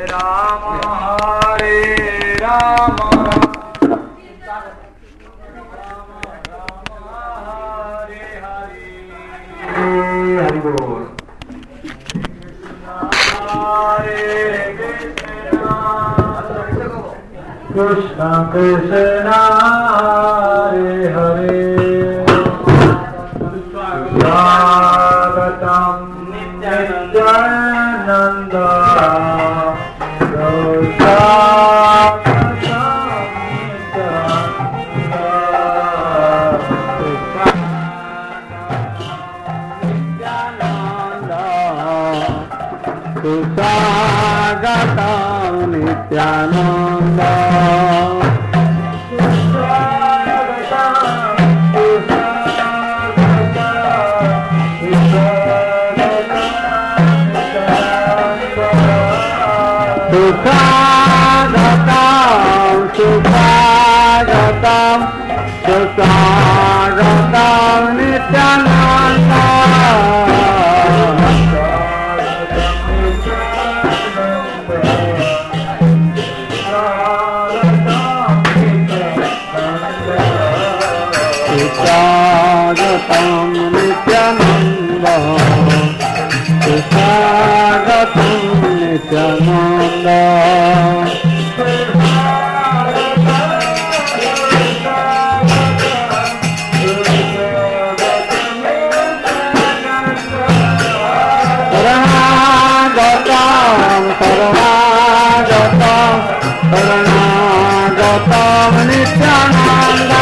Krishna Krishna Hare Hare Swagatam Nityananda Swagatam Nityananda Swagatam Nityananda Swagatam Nityananda Swagatam Nityananda Swagatam Nityananda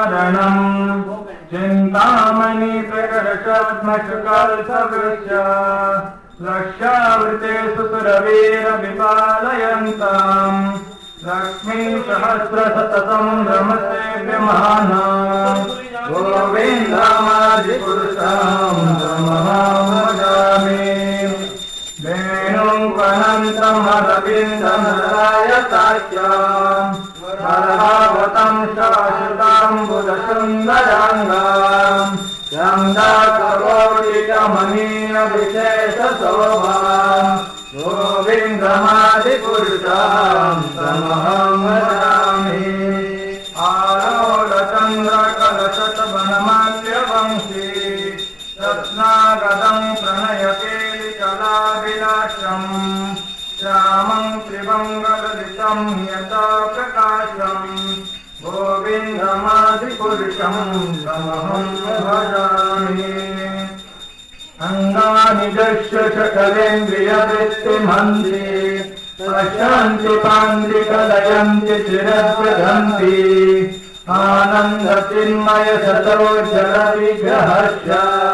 शरणम् चिन्तामणि प्रकर्षात्मशुकल्पवृक्ष लक्ष्यावृते सुरवीरविपालयन्ताम् लक्ष्मी सहस्रशततम् रमसेव्यमाना गोविन्दमादिपुरुषाम् तमहं भजामि वेणुपनन्तमरविन्दनरायताख्याम् हरहावतम् शाश्वताम् बुधसुन्दराङ्गाम् चन्द्रकवौलिकमनीयविशेषशोभाम् गोविन्दमादिपुरुषाम् तमहं भजामि आरोढचन्द्रकलशतवनमाल्यवंशी रत्नागदम् प्रणयकेलिकलाभिलाषम् श्यामम् त्रिमङ्गललितम् यथा प्रकाशम् गोविन्दमादिपुरुषम् तमहं भजामि अङ्गानि दश्य सकलेन्द्रियवृत्तिमन्त्रि पश्यन्ति पान्द्रिकलयन्ति चिरव्रजन्ति आनन्दचिन्मय सतो जलविग्रहस्य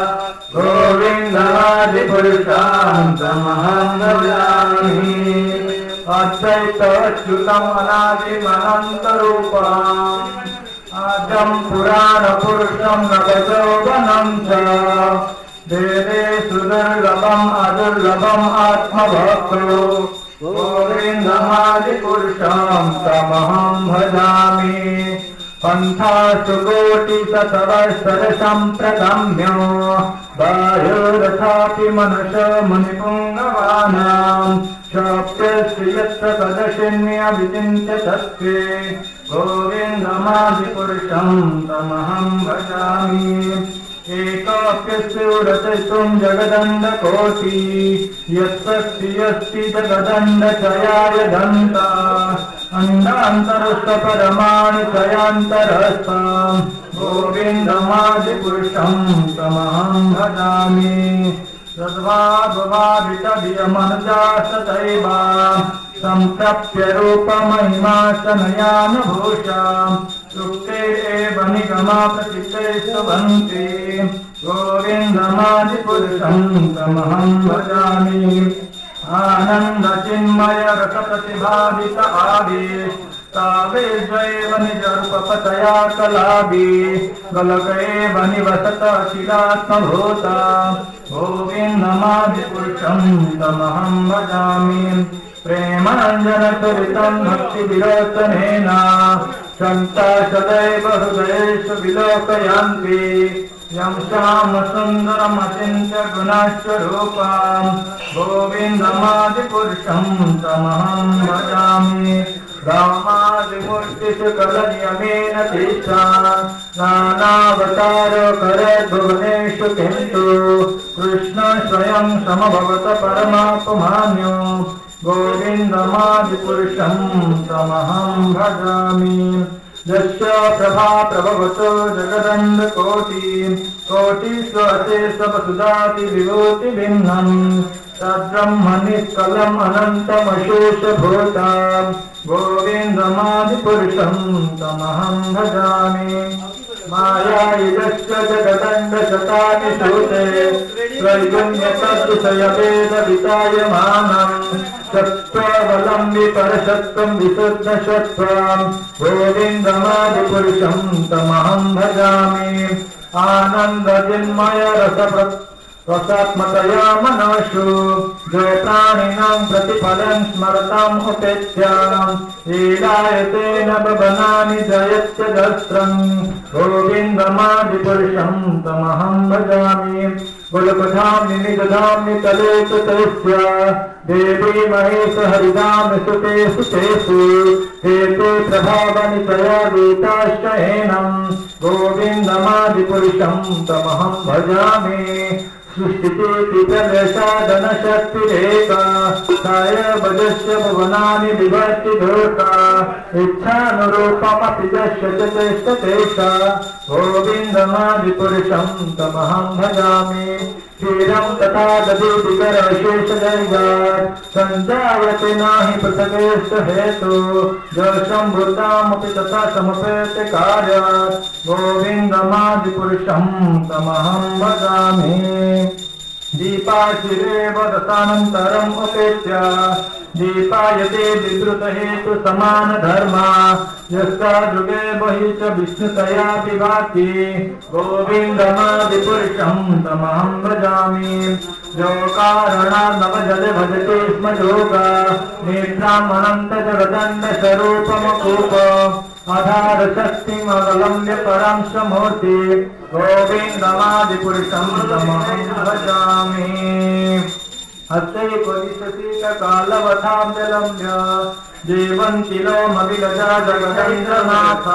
गोविन्दमादिपुरुषाम् तमहं भजामि अद्वैतच्युतम् अनादिमनन्तरूपम् आद्यम् पुराणपुरुषम् नवयौवनम् च देवे सुदुर्लभम् अदुर्लभम् आत्मभक्तो गोविन्दमादिपुरुषाम् तमहं भजामि पन्थासु कोटिशतवर्षसम्प्रगम्यो बाह्योरथापि मनुष्यो मुनिपुङ्गवानाम् शाप्यस्य यत्र तदशिन्यविचिन्त्य तत्त्वे गोविन्दमादिपुरुषम् तमहं भजामि एकाप्यस्योरतिष्ठुम् जगदण्डकोटि यत्स्ति जगदण्डचयाय दन्ता अण्डान्तरस्थपरमाणु चयान्तरस्थम् गोविन्दमादिपुरुषम् तमहं भजामि तद्वाद्वादितभियमनुजास्तथैव सम्प्राप्य रूपमहिमाशनयानुभूषाम् सुप्ते एव निगमा प्रचिते सुभन्ति गोविन्दमादिपुरुषम् तमहं भजामि आनन्दचिन्मय रसप्रतिभावित आवेष्टावेशैव निजरूपपतया कलाभि गलकैव निवसत अखिलात्मभूता गोविन्दमादिपुरुषम् तमहं भजामि प्रेमाञ्जनचरितम् भक्तिविलोचनेन सन्ता सदैव हृदयेषु विलोकयन्ति यं श्यामसुन्दरमचिन्त्य गुणस्वरूपम् गोविन्दमादिपुरुषम् तमहं भजामि रामादिमूर्तिषु कलनियमेन तीक्षा नानावतारो करेद्भुवनेषु किन्तु कृष्ण स्वयं समभवत परमात्मान्यो गोविन्दमादिपुरुषम् तमहं भजामि यस्य प्रभा प्रभवतो जगदण्डकोटिषु अशेषवसुधाति विभूति भिन्नम् तद्ब्रह्मनिष्कलम् अनन्तमशेषभूतम् गोविन्दमादिपुरुषम् तमहं भजामि मायायुजस्य जगदण्डशतानि सूते त्रैगुण्यतद्विषयभेदवितायमानम् सत्त्वावलम्बि परसत्त्वम् विशुद्धसत्त्वम् गोविन्दमादिपुरुषम् तमहं भजामि आनन्दचिन्मय रसात्मकया मनोषु जो प्राणिनाम् प्रतिफलम् स्मरताम् उपेत्याम् लीलायतेन बबनानि जयत्य दस्त्रम् गोविन्दमादिपुरुषम् तमहं भजामि गुलपधाम्नि निजधाम्नि तलेषु तस्य देवी महेश हरिधाम्नि सुतेषु तेषु हेते प्रभावनि तया गीताश्च हेनम् गोविन्दमादिपुरुषम् तमहं भजामि सृष्टिति प्रदर्शादनशक्तिरेका काय भजस्य भुवनानि विभक्ति धूता इच्छानुरूपमपि दश्य चेष्टतेषा गोविन्दमादिपुरुषम् तमहं भजामि क्षीरं तथा दधिकरविशेषदैवात् सञ्जायते नहि पृथक् हेतु शम्भुतामपि तथा समुपेत्य कार्यात् गोविन्दमादिपुरुषं तमहं भजामि दीपाशिरेव दशानन्तरम् उपेत्य दीपायते विद्रुतहेतु समानधर्मा यस्तादृगे बहिः च विष्णुतया विभाति गोविन्दमादिपुरुषं तमहं भजामि यो कारणात् नवजले भजते स्म योगा नेत्रामनन्तजगदण्डस्वरूपमकूप आधारशक्तिमवलम्ब्य परां समूर्ति गोविन्दमादिपुरुषं तमहं भजामि हस्तैककालवथाव्यलम्ब्य जीवन्तिलोमविलजा जगदीन्द्रनाथ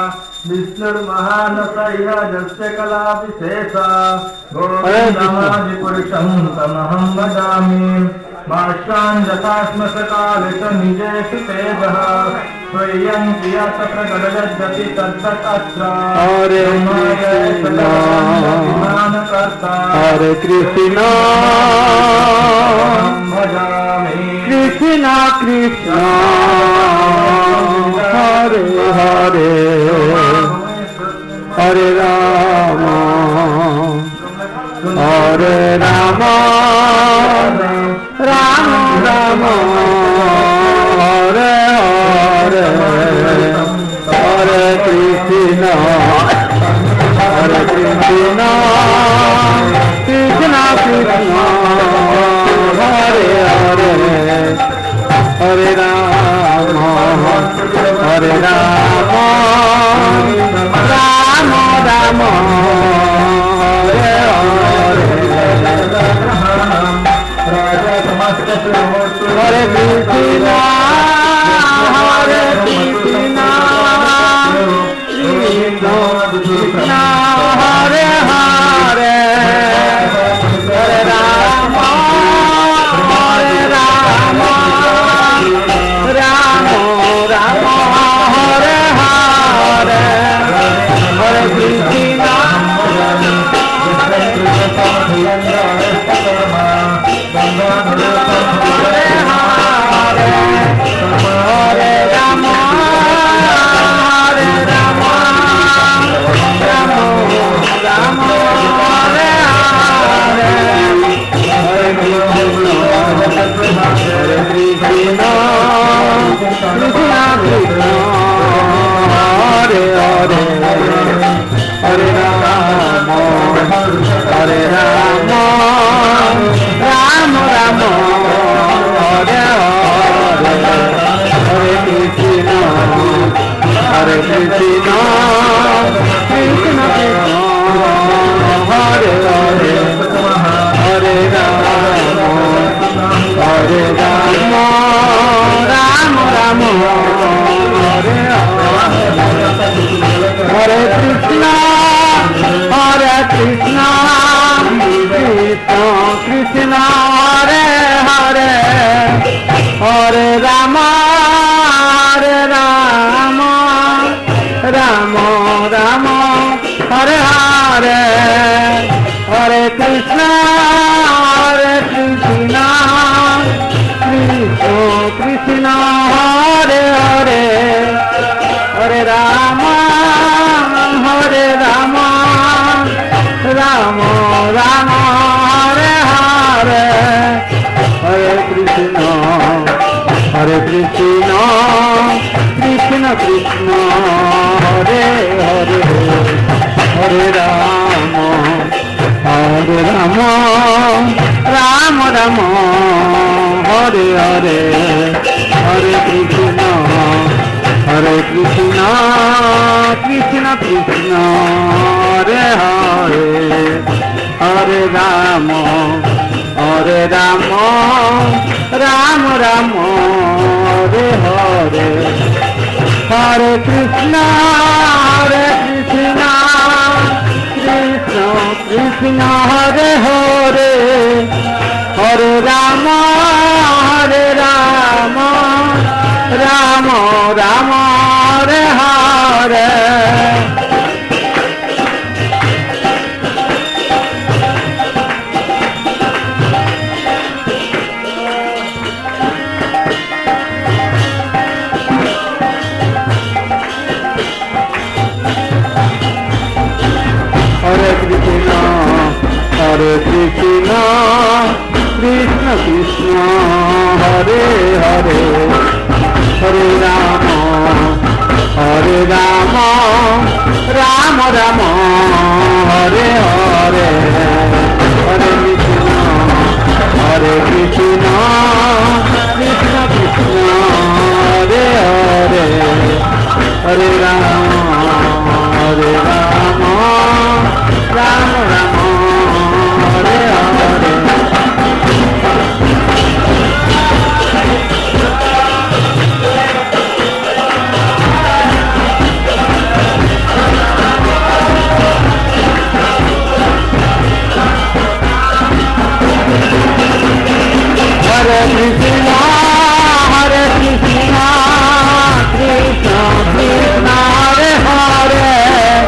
विष्णुर्महानसह्यजस्य कलाविशेषा गोविन्दमादिपुरुषं तमहं भजामि भाष्यान् यथाश्मसकाले च निजेषु तेजः स्वयं कियत् प्रकटयद्यपि तद्दत्तत्र हरे कृष्ण भजामि कृष्ण कृष्ण हरे हरे हरे राम हरे Ram Ram Ram Hare Hare Hare Krishna Krishna Krishna Hare Hare Hare Ram Ram Ram Hare Hare Hare Krishna Krishna Hare Hare Hare Ram Ram Ram Hare Hare Hare Krishna Hare Hare Hare Ram Ram Hare Hare Hare Krishna Krishna Hare Hare Hare Ram Ram Ram Hare Hare Hare Krishna Krishna Hare Hare Hare Ram Ram Hare Hare Krishna Krishna Krishna Hare Hare Hare Ram Ram Hare Hare Hare Krishna Krishna Hare Hare Hare Ram Ram Hare Hare Hare Krishna Krishna Hare Hare Hare Ram Ram Hare Hare Hare Krishna Krishna Hare Hare Hare Ram Ram Hare Hare Hare Krishna Krishna Hare Hare Hare Ram Ram Hare Hare Hare Krishna, Krishna Krishna, Hare Hare, Hare Rama, Hare Rama, Rama Rama, Hare Hare, Hare Krishna, Hare Krishna, Krishna Krishna, Hare Hare, Hare Rama, Hare Rama, Rama Rama, Hare Hare. Hare Krishna, Krishna Krishna, Hare Hare,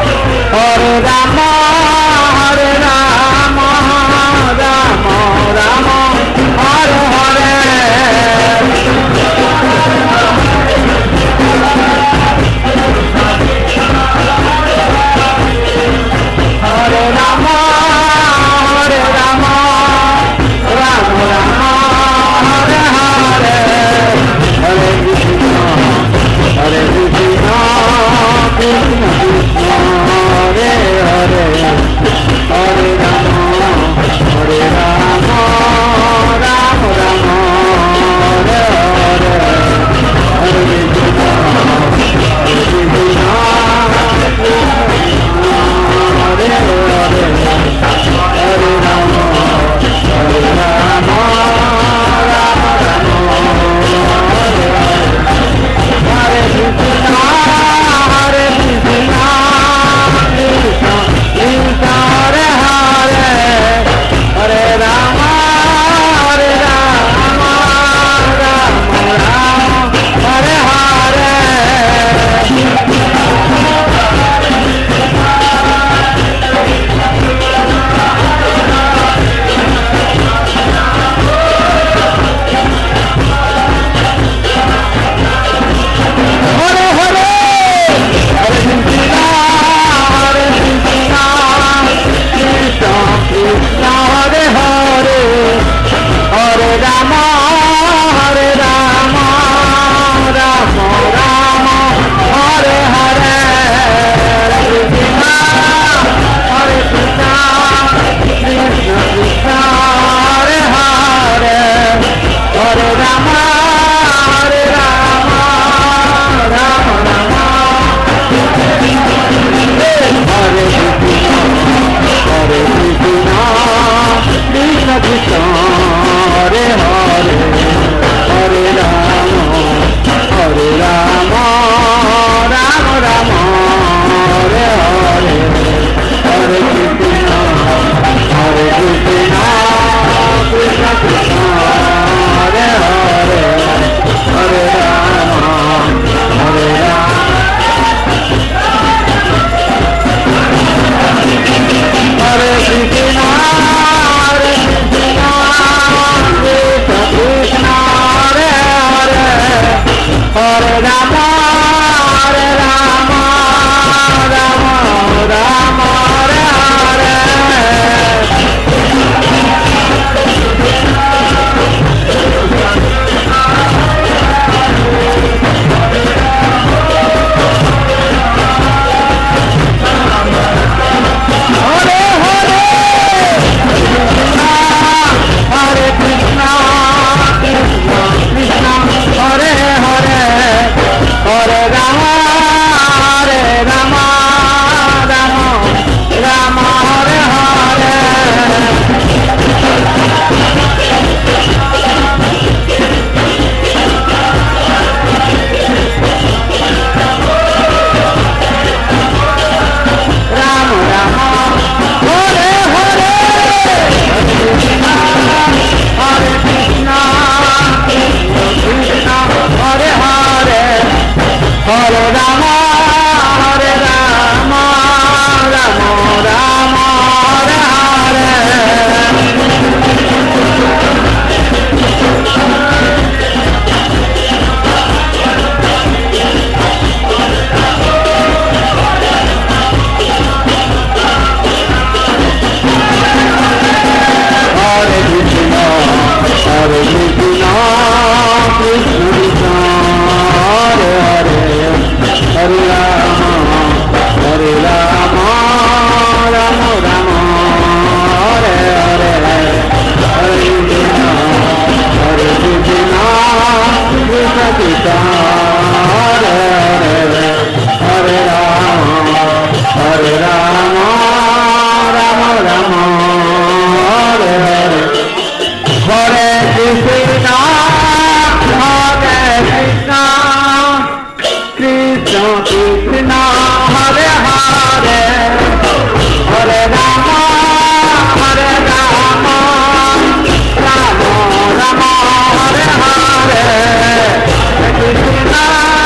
Hare Rama, Rama Rama, Hare Hare, Hare Krishna, Hare Krishna, Krishna Krishna, Hare Hare, Hare Rama, Hare Rama, Rama Rama, Hare Hare, Hare Krishna.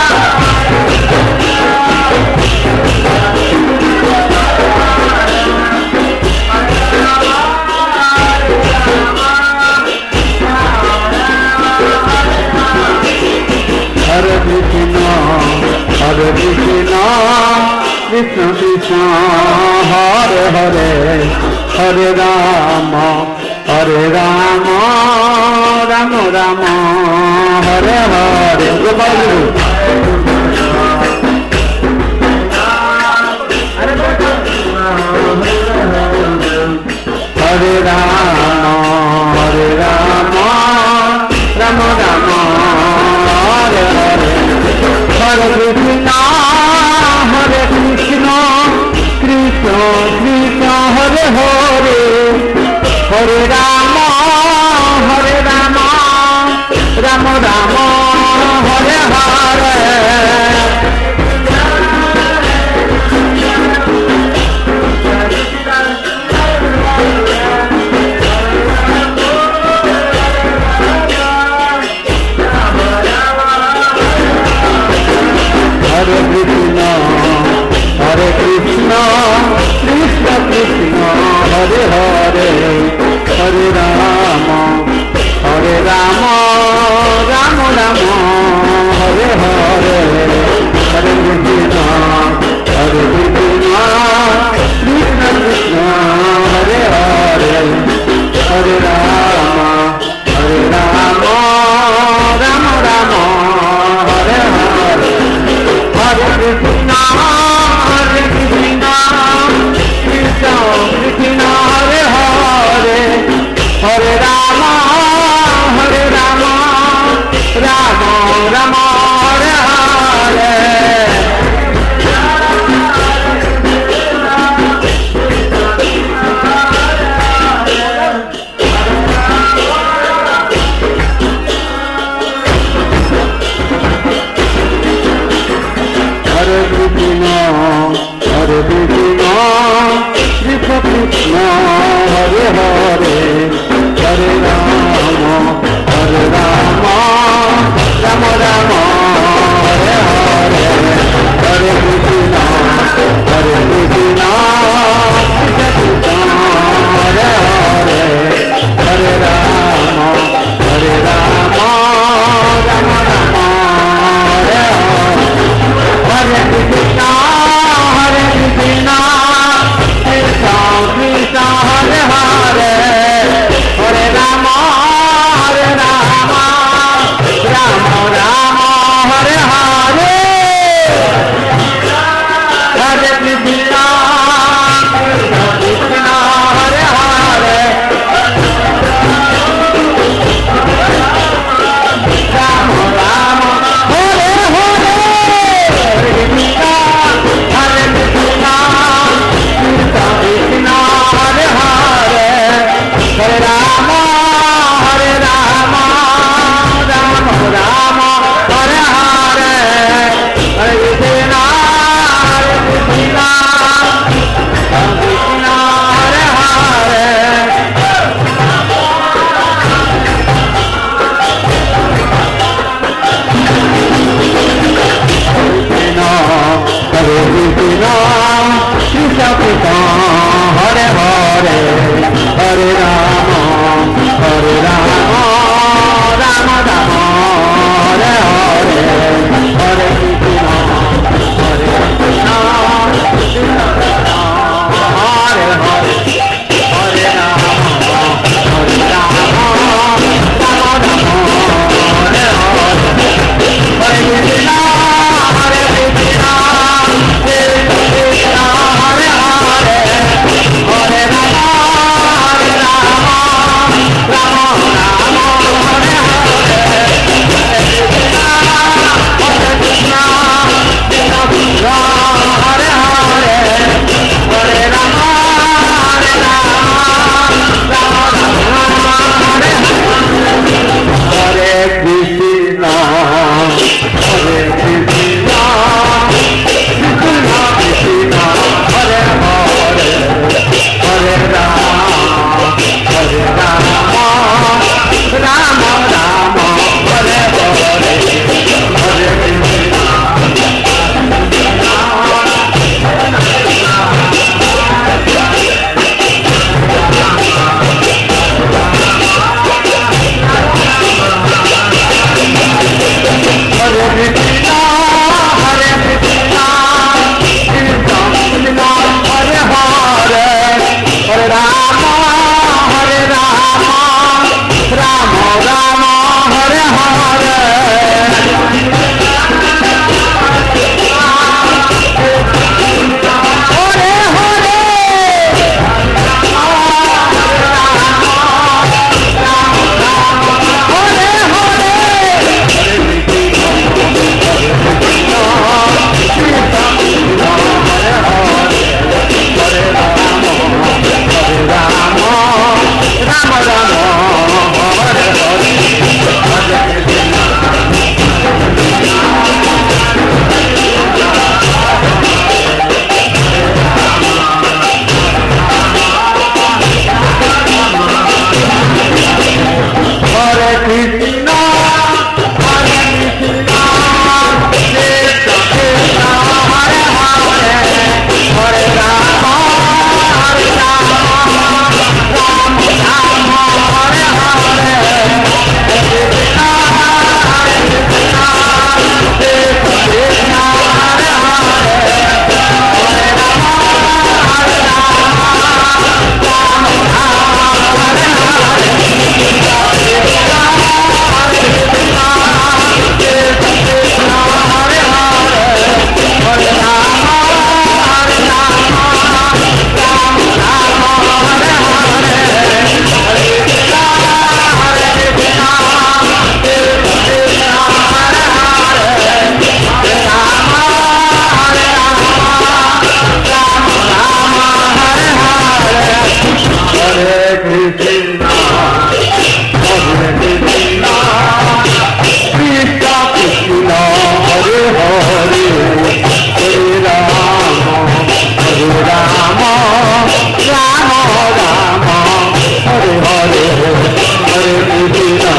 Hare Krishna, Hare Krishna, Krishna Krishna, Hare Hare, Hare Rama, Hare Rama, Rama Rama, Hare Hare. Hare Rama, Hare Rama, Rama Rama, Hare Hare. Hare Krishna, Hare Krishna, Krishna Krishna, Hare Hare, Hare Rama, Hare Rama, Rama Rama, Hare Hare. Hare Krishna, Hare Krishna, Krishna Krishna, Hare Hare, Hare Rama, Hare Rama, Rama Rama, Hare Hare, Hare Krishna, Hare Krishna, Krishna Krishna, Hare Hare, Hare Rama, Hare Rama, Rama Rama, Hare Hare. Hare Krishna, Hare Krishna, Krishna Krishna, Hare Hare, Hare Rama, Hare Rama, Rama Rama, Hare Hare. Hare Krishna, Hare Krishna, Krishna Krishna, Hare Hare, Hare Rama, Hare Rama, Rama Rama, Hare Hare, Hare Krishna, Hare Krishna, Krishna Krishna, Hare Hare, Hare Rama, Hare Rama, Rama Rama, Hare Hare. Hare Krishna, Hare Krishna, Krishna Krishna, Hare Hare, Hare Rama, Hare Rama, Rama Rama, Hare Hare. Hare Krishna, Krishna Krishna, Hare Hare, Rama Rama, Hare Hare. Hare Krishna, Hare Krishna, Krishna Krishna, Hare Hare, Hare Rama, Hare Rama, Rama Rama, Hare Hare, Hare Krishna, Hare Krishna, Krishna Krishna, Hare Hare. Hare Krishna, Krishna Krishna, Hare Hare, Hare Rama, Hare Rama, Rama Rama, Hare Hare, Hare Krishna, Hare Krishna, Krishna Krishna, Hare Hare, Hare Rama, Hare Rama, Rama Rama, Hare Hare, Hare Krishna, Hare Krishna, Krishna Krishna, Hare Hare, Hare Rama, Hare Rama, Krishna, Hare Krishna, Krishna Krishna, Hare Hare, Hare Rama, Hare Rama, Rama Rama, Hare Hare, Hare Krishna.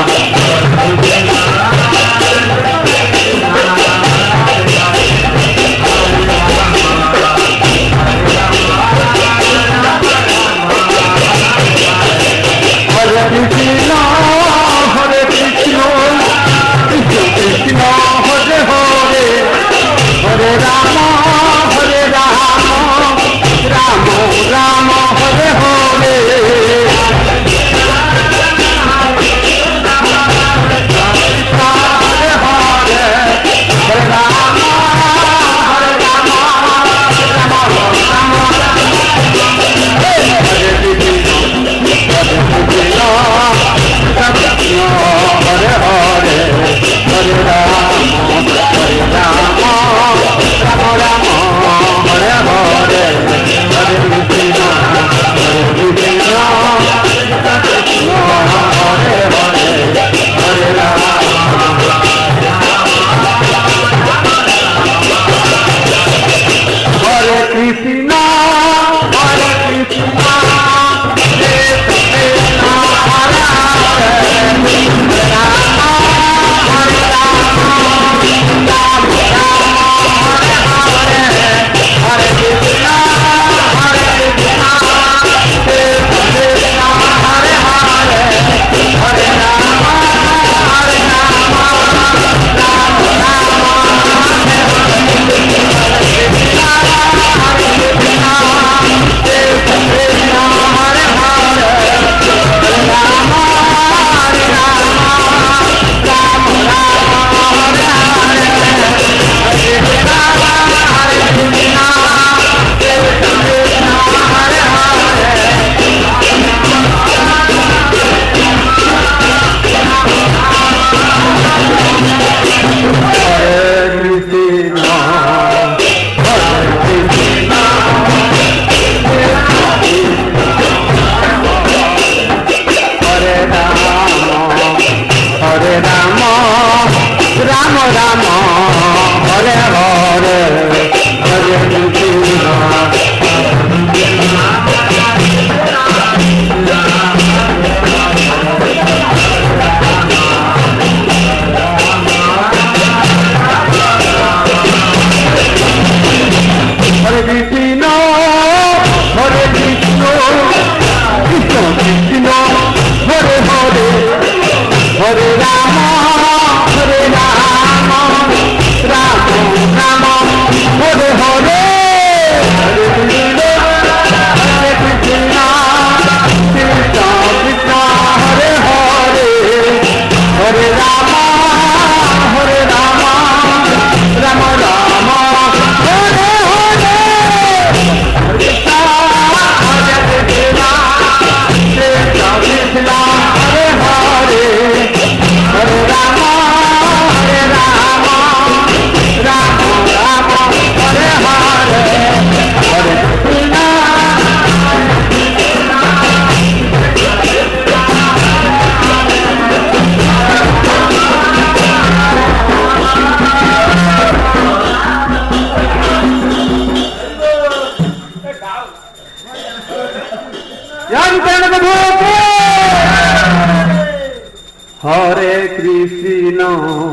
Hare Krishna,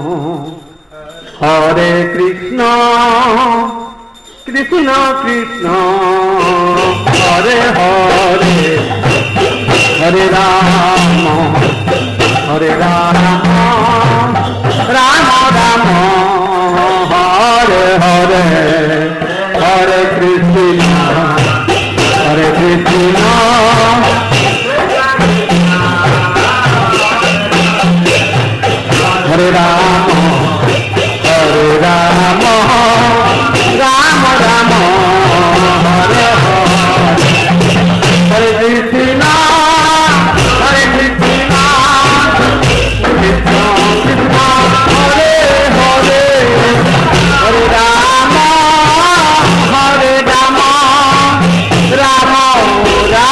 Hare Krishna, Krishna Krishna, Hare Hare, Hare Rama, Hare Rama, Rama Rama, Hare Hare, Hare Krishna, Hare Krishna. Hare Rama, Hare Rama, Rama Rama, Hare Hare, Hare Krishna, Hare Krishna, Krishna Krishna, Hare Hare, Hare Rama, Hare Rama, Rama Rama.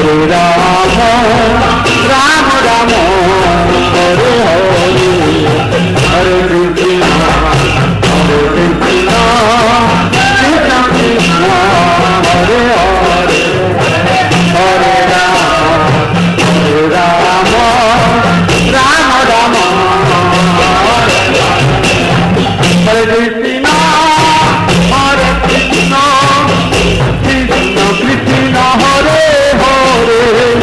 Ram Ram Hare Hare Hare Krishna Krishna Krishna Hare Hare Hare Ram Ram Ram हरे कृष्ण कृष्ण कृष्ण हरे हरे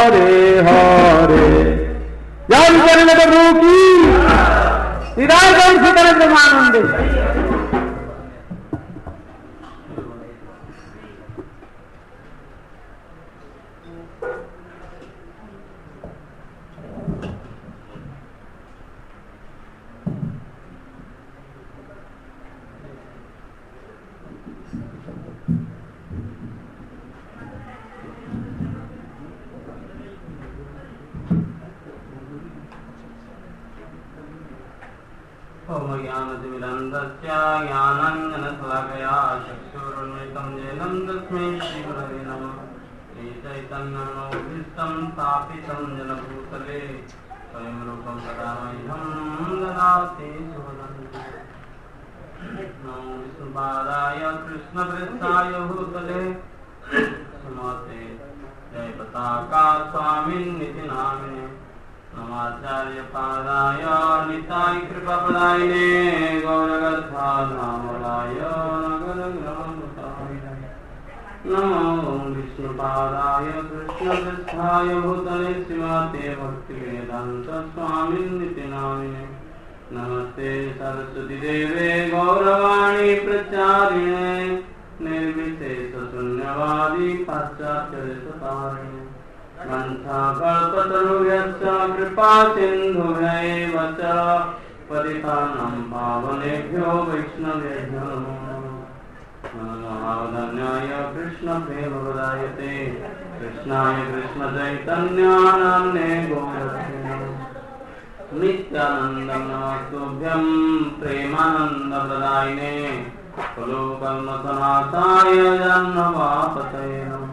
हरे हरे। जय नित्यानंद प्रभु की हृदय गौर सीताराम ब्रह्मानंद। ज्ञानतिमिरन्दस्य ज्ञानाञ्जनशलाकया चक्षुरुन्मिलितं येन तस्मै श्रीगुरवे नमः। श्रीचैतन्यमनोभीष्टं स्थापितं येन भूतले स्वयं रूपं तदा मह्यं ददाति सुवदन्ति। नमो विष्णुपादाय कृष्णप्रेष्ठाय भूतले श्रीमते जयपताका स्वामिन्निति नामिने। नमाचार्य पादाय निताय कृपापदायिने गौरगद्धाधामलाय नगरग्रामताय। नमो विष्णुपादाय कृष्णपृष्ठाय भूतले श्रीमते भक्तिवेदान्त स्वामिन्निति नामिने। नमस्ते सरस्वती देवे गौरवाणी प्रचारिणे निर्विशेष शून्यवादी पाश्चात्यदेशतारिणे। कल्पतरुभ्यश्च कृपा सिन्धुभ्यैव च पतितानां पावनेभ्यो वैष्णवेभ्यो नमो नमः। कृष्णप्रेमप्रदायते कृष्णाय कृष्णचैतन्यानाम्ने गौरवे नित्यानन्दं नमस्तुभ्यं प्रेमानन्दप्रदायिने खलु कल्मषनाशाय जह्नवापतये नमः।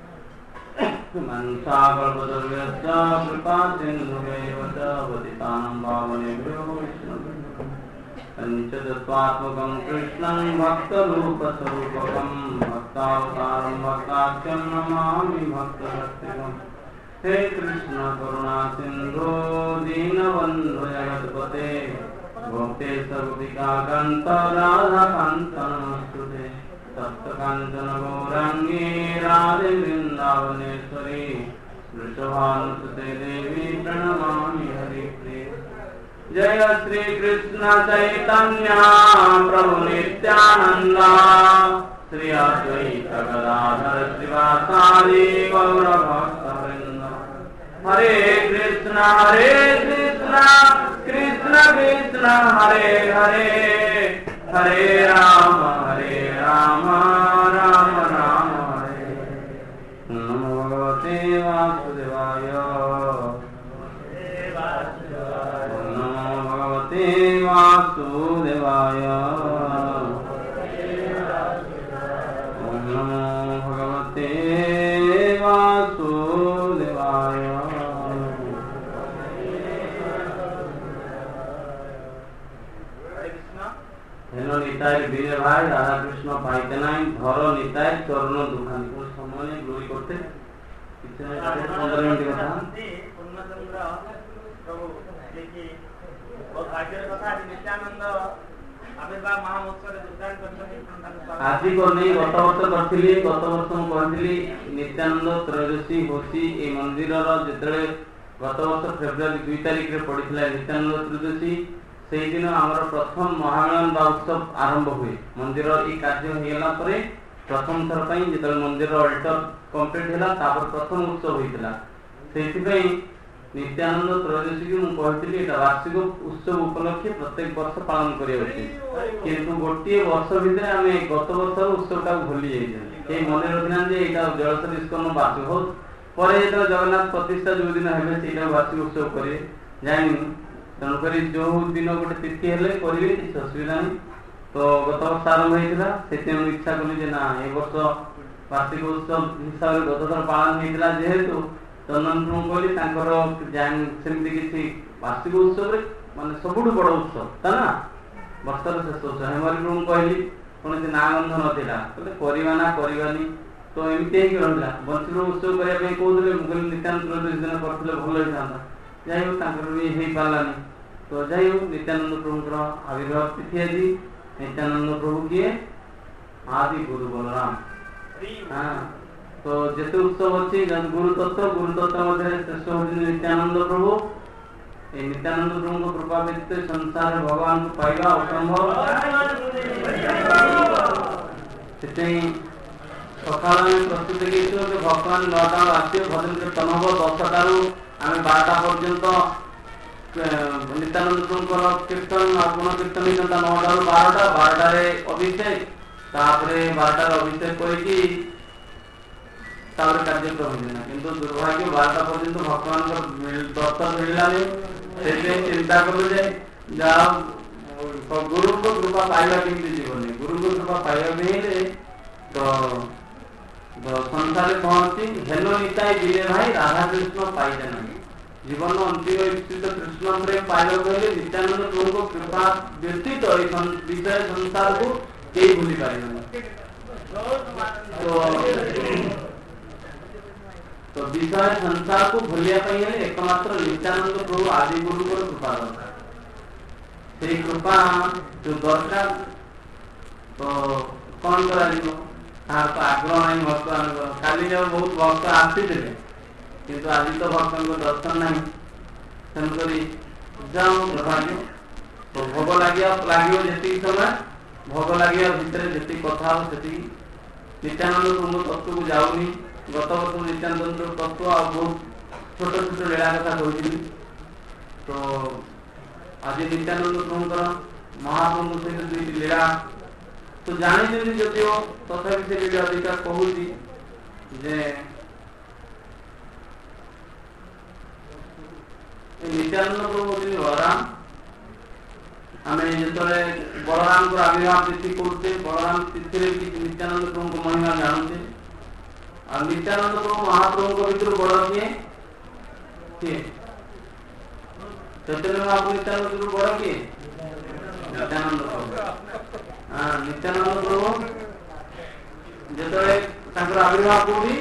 मनसाकल्पतरुभ्यश्च कृपा सिन्धुभ्यैव च पतितानां पावनेभ्यो वैष्णवेभ्यो पञ्चतत्त्वात्मकं कृष्णं भक्तरूपस्वरूपकं भक्तावतारं भक्ताख्यं नमामि भक्तभक्तिकम्। हे कृष्ण करुणा सिन्धो दीनबन्धो जगत्पते गोप्तेश गोपिकान्त राधाकान्त नमोऽस्तुते। सप्तकाञ्चन गौराङ्गी राधे वृन्दावनेश्वरी वृषभानुसुते देवी प्रणमामि हरिप्रिये। जय श्री कृष्ण चैतन्य प्रभु नित्यानंद श्री अद्वैत गदाधर श्रीवासादि गौरभक्तवृन्द। हरे कृष्ण कृष्ण कृष्ण हरे हरे हरे राम राम राम हरे। नमो भगवते वासुदेवाय नमो भगवते वासुदेवाय नमो भगवते वासुदेवाय। हेलो निताय विजय भाई राधा कृष्ण पाइते ना घर निताय चरण दुखानी को समय ग्लोरी करते 15 मिनट कथा पूर्णचंद्र प्रभु देखि बहुत भाग्यर कथा नित्यानंद आविर्भाव महामहोत्सव योगदान करछन। आज को नहीं गत वर्ष करथिली गत वर्ष हम कहथिली नित्यानंद त्रयोदशी होसी ए मंदिर रो जेतले गत वर्ष फेब्रुआरी 2 तारिख रे पडिथिला नित्यानंद त्रयोदशी से दिन आमर प्रथम महामिलन उत्सव आरंभ हुए। मंदिर ये कार्य होगा पर प्रथम थर जो मंदिर अल्टर कंप्लीट है प्रथम उत्सव होता से नित्यानंद त्रयोदशी की मुझे वार्षिक उत्सव उपलक्षे प्रत्येक वर्ष पालन कर गोटे वर्ष भितर आम गत वर्ष उत्सव भूली जाइए मन रखी ना जलसर इस्कन वार्षिक हो पर जगन्नाथ प्रतिष्ठा जो दिन है वार्षिक उत्सव करेंगे जानी तेणुक जो दिन गोटे तिथि हेल्ले करेंगे किसी असुविधा नहीं। तो गत वर्ष आरंभ होता से इच्छा कली ना ए वर्ष वार्षिक उत्सव हिसाब से गत थर पालन होता जेहेतु चंदन प्रभु कहली सेमती किसी वार्षिक उत्सव माने सबुठ बड़ उत्सव था ना वर्षर शेष उत्सव हेमरी प्रभु कहली कौन ना गंध नाला कहते ना करवानी तो एमती रहा बंशी उत्सव करने कहते मुझे नित्यानंद त्रयोदशी दिन करते भल होता जाइ भी पारानी। तो जाइ नित्यानंद प्रभुर आविर्भाव तिथि आज नित्यानंद प्रभु किए आदि गुरु बलराम। हाँ तो जेते उत्सव अच्छी गुरु तत्व मध्य श्रेष्ठ होती नित्यानंद प्रभु। ये नित्यानंद प्रभु को कृपा व्यतीत संसार भगवान को पाइबा असंभव। सकाल प्रस्तुत भगवान 9टा आसवे भजन कीर्तन हम 10टार आम 12टा पर्यंत नित्यानंद प्रभुर कीर्तन गुण कीर्तन होता 9टार 12टार अभिषेक 12टार अभिषेक करके कार्यक्रम होना किंतु दुर्भाग्य 12टा पर्यंत भगवान दर्शन मिललानी से चिंता कलु गुरु को कृपा पाइबा केमती जीवन गुरु को कृपा पाइबा तो संसार पहुंची हेलो निताई बिले भाई राधा कृष्ण पाइले ना जीवन अंतिम स्थित कृष्ण प्रेम पाइबा कहले नित्यानंद प्रभु को कृपा व्यतीत विषय संसार को कई भूली पारे तो विषय संसार को भूलिया एकमात्र नित्यानंद प्रभु आदि गुरु को कृपा दरकार से कृपा जो दरकार तो कौन करा आग्रह नहीं भक्त काली जब बहुत भक्त आसी किंतु आज तो भक्त को दर्शन नहीं तेणुक जाओ दुर्भाग्य तो भोग लगे जी समय भोग लगे भितर जी कथा से नित्यानंद प्रभु तत्व को जाऊनी गत वर्ष नित्यानंद तत्व आ बहुत छोट छोट लीला कथा कहती तो आज नित्यानंद प्रभुଙ୍କର महाप्रभु सहित 2टी लीला तो जानी जदिव तथा से लीला अधिकार कहूँ जे नित्यानंद प्रभु बलराम आम जो बलराम को आविर्भाव तिथि करते बलराम तिथि नित्यानंद प्रभु को महिमा जानते और नित्यानंद प्रभु महाप्रभु को भीतर बड़ किए चैतन्य महाप्रभु नित्यानंद बड़ किए नित्यानंद प्रभु नित्यानंद प्रभु जो आविर्भाव कौटी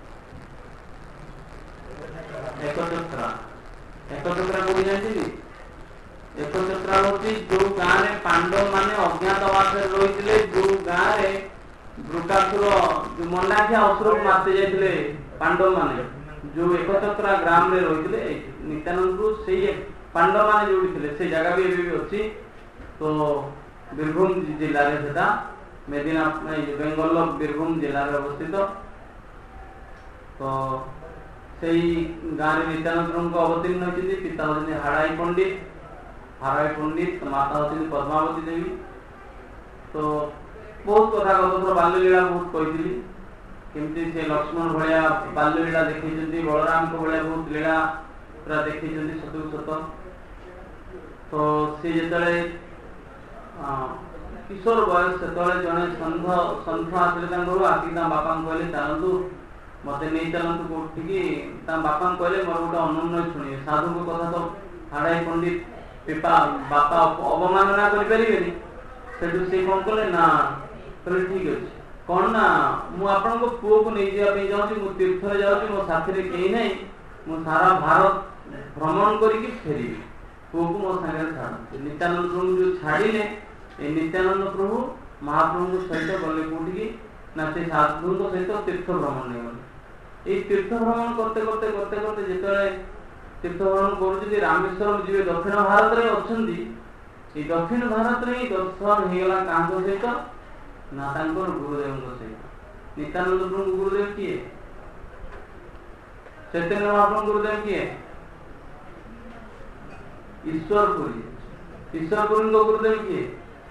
एकचक्रा कौटी जानते एकचक्रा हूँ जो गाँव में पांडव माने अज्ञातवास रही जो गाँव में वृकासुर जो मंडाखिया असुर को मारते जाते पांडव माने जो एकचक्रा ग्राम में रही नित्यानंद से पांडव माने जो से जगह भी अच्छी तो बीरभूम जिले में मेदिना बेंगल बीरभूम जिले में अवस्थित तो से गाँव में नित्यानंद प्रभु अवतीर्ण होती पिता होती हाड़ाई पंडित माता होती पद्मावती देवी तो बहुत कथा गत बाल्यलीला बहुत कही केमती से लक्ष्मण भाया बाल्यलीला देखी बलराम को भाया बहुत लीला पूरा देखी सतु सत तो सी जो किशोर बयस से जड़े सन्थ आसिले आसिक बापा कहले चलतु मत नहीं चलतु कौटी बापा कहले मोर गोटे अनन्य शुणे साधु को कथा तो हाड़ाई पंडित पिपा बापा अवमानना करें से कौन कले ना कहले ठीक अच्छे कौन ना मुझे पुओ को नहीं जावाई जाऊँ तीर्थ जाऊँ मो साथी कहीं ना मु सारा भारत भ्रमण करके फेरी पुओ को मो सागर छाड़ नित्यानंद प्रभु जो छाड़े नित्यानंद प्रभु महाप्रभु सहित गले कौटी ना से साधु सहित तीर्थ भ्रमण नहीं गले ये तीर्थ भ्रमण करते करते करते करते जो तीर्थ भ्रमण कर रामेश्वरम जी दक्षिण भारत में अच्छा दक्षिण भारत में दर्शन होगा क्या सहित ना गुरुदेव सहित नित्यानंद प्रभु गुरुदेव किए चैतन्य महाप्रभु गुरुदेव किए ईश्वरपुरी गुरुदेव किए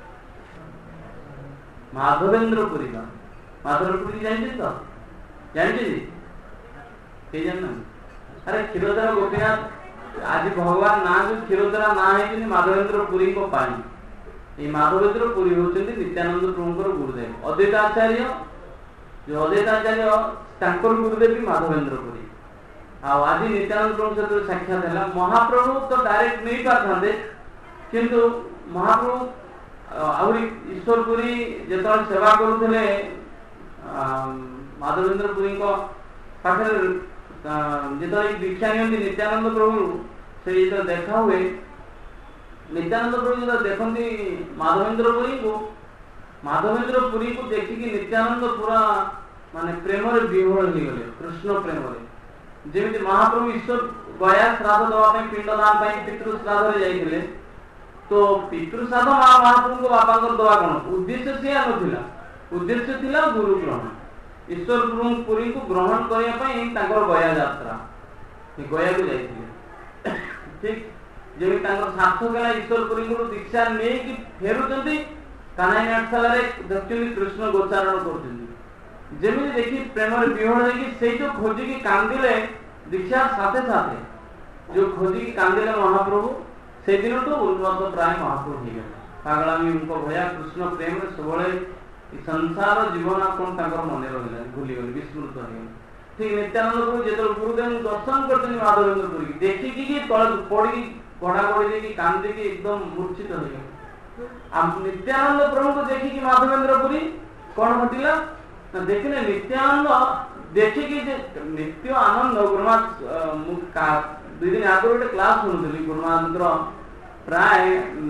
माधवेंद्रपुरी माधवेंद्रपुरी जानते तो जानते जी जानना अरे क्षीरोदरा गोपीनाथ आज भगवान ना जो क्षीरोदरा ना है माधवेंद्रपुरी को पानी ये माधवेंद्रपुरी होती नित्यानंद प्रभु गुरुदेव अद्वैताचार्य जो अद्वैताचार्य गुरुदेव भी माधवेंद्रपुरी आज नित्यानंद प्रभु सहित साक्षात है महाप्रभु तो डायरेक्ट नहीं पारे किंतु महाप्रभु आहरी ईश्वरपुरी जो सेवा करुले माधवेंद्रपुरी पाखे जो दीक्षा नि नित्यानंद प्रभु से जो देखा हुए नित्यानंद प्रभु जो देखती माधवेंद्रपुरी को देखिकी नित्यानंद पूरा ମାନେ ପ୍ରେମରେ ବିହୋଳ ହେଇଗଲେ କୃଷ୍ଣ ପ୍ରେମରେ। ଯେମିତି ମହାପ୍ରଭୁ ଈଶ୍ୱର ଗୟା ଶ୍ରାଦ୍ଧ ଦେବା ପାଇଁ ପିଣ୍ଡ ଦାନ ପାଇଁ ପିତୃ ଶ୍ରାଦ୍ଧରେ ଯାଇଥିଲେ, ତ ପିତୃ ଶ୍ରାଦ୍ଧ ମହାପ୍ରଭୁଙ୍କ ବାପାଙ୍କର ଦେବା କଣ ଉଦ୍ଦେଶ୍ୟ ସେଇଆ ନଥିଲା, ଉଦ୍ଦେଶ୍ୟ ଥିଲା ଗୁରୁ ଗ୍ରହଣ। ଈଶ୍ୱର ପୁରୀଙ୍କୁ ଗ୍ରହଣ କରିବା ପାଇଁ ତାଙ୍କର ଗୟା ଯାତ୍ରା, ଗୟାକୁ ଯାଇଥିଲେ। ଠିକ ଯେମିତି ତାଙ୍କର ସାର୍ଥକ ହେଲା ଈଶ୍ୱର ପୁରୀଙ୍କୁ ଦୀକ୍ଷା ନେଇକି ଫେରୁଛନ୍ତି, କାନାଇ ନାଟଶାଳାରେ ଦେଖୁଛନ୍ତି କୃଷ୍ଣ ଗୋଚାରଣ କରୁଛନ୍ତି। ଯେମିତି ଦେଖି ପ୍ରେମରେ ବିହୋଳ ହେଇକି ସେଇ ଯୋଉ ଖୋଜିକି କାନ୍ଦିଲେ ଦୀକ୍ଷା ସାଥେ ସାଥେ ଯୋଉ ଖୋଜିକି କାନ୍ଦିଲେ ମହାପ୍ରଭୁ, ସେଇଦିନଠୁ ଉନ୍ନତ ପ୍ରାୟ ମହାପ୍ରଭୁ ହେଇଗଲେ। ପାଗଳାମୀଙ୍କ ଭୟା କୃଷ୍ଣ ପ୍ରେମରେ ସବୁବେଳେ ସଂସାର ଜୀବନ କଣ ତାଙ୍କର ମନେ ରହିଲାନି, ଭୁଲିଗଲେ, ବିସ୍ମୃତ ହେଇଗଲେ। ଠିକ ନିତ୍ୟାନନ୍ଦ ପ୍ରଭୁ ଯେତେବେଳେ ଗୁରୁଦେବଙ୍କୁ ଦର୍ଶନ କରିଛନ୍ତି ମାଧବେନ୍ଦ୍ର ପୁରୀକି, ଦେଖିକି ତଳେ ପଡିକି ଘୋଡା ଗଡି ଦେଇକି କାନ୍ଦିକି ଏକଦମ ମୂର୍ଚ୍ଛିତ ହେଇଗଲେ। ଆଉ ନିତ୍ୟାନନ୍ଦ ପ୍ରଭୁଙ୍କୁ ଦେଖିକି ମାଧବେନ୍ଦ୍ର ପୁରୀ କଣ ଘଟିଲା ନା, ଦେଖିଲେ ନିତ୍ୟାନନ୍ଦ ଦେଖିକି ଯେ ନିତ୍ୟ ଆନନ୍ଦ ଗୁରୁମା, ମୁଁ 2 ଦିନ ଆଗରୁ ଗୋଟେ କ୍ଲାସ ଶୁଣୁଥିଲି ଗୁରୁମାଙ୍କର ପ୍ରାୟ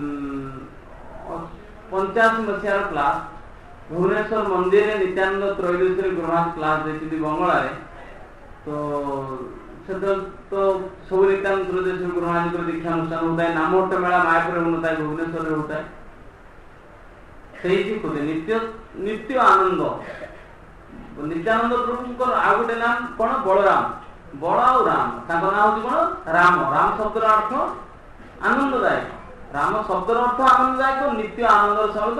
85 ମସିହାର କ୍ଲାସ। ଭୁବନେଶ୍ୱର ମନ୍ଦିରରେ ନିତ୍ୟାନନ୍ଦ ତ୍ରୟୋଦଶୀରେ ଗୁରୁମା କ୍ଲାସ ଦେଇଛନ୍ତି ବଙ୍ଗଳାରେ। ତ ସେତେବେଳେ ତ ସବୁ ନିତ୍ୟାନନ୍ଦ ତ୍ରୟୋଦଶୀ ଗୁରୁମାଙ୍କର ଦୀକ୍ଷାନୁଷ୍ଠାନ ହଉଥାଏ, ନାମୋଟ ମେଳା ମାୟାପୁରରେ ହଉଥାଏ, ଭୁବନେଶ୍ୱରରେ ହଉଥାଏ। ସେଇଠି କହୁଥିଲେ ନିତ୍ୟ ଆନନ୍ଦ। ନିତ୍ୟାନନ୍ଦ ପ୍ରଭୁଙ୍କର ଆଉ ଗୋଟେ ନାମ କଣ, ବଳରାମ। ବଳ ଆଉ ରାମ, ତାଙ୍କ ନାଁ ହଉଛି କଣ ରାମ। ରାମ ଶବ୍ଦର ଅର୍ଥ ଆନନ୍ଦଦାୟକ। ରାମ ଶବ୍ଦର ଅର୍ଥ ଆନନ୍ଦଦାୟକ, ନିତ୍ୟ ଆନନ୍ଦର ଶବ୍ଦ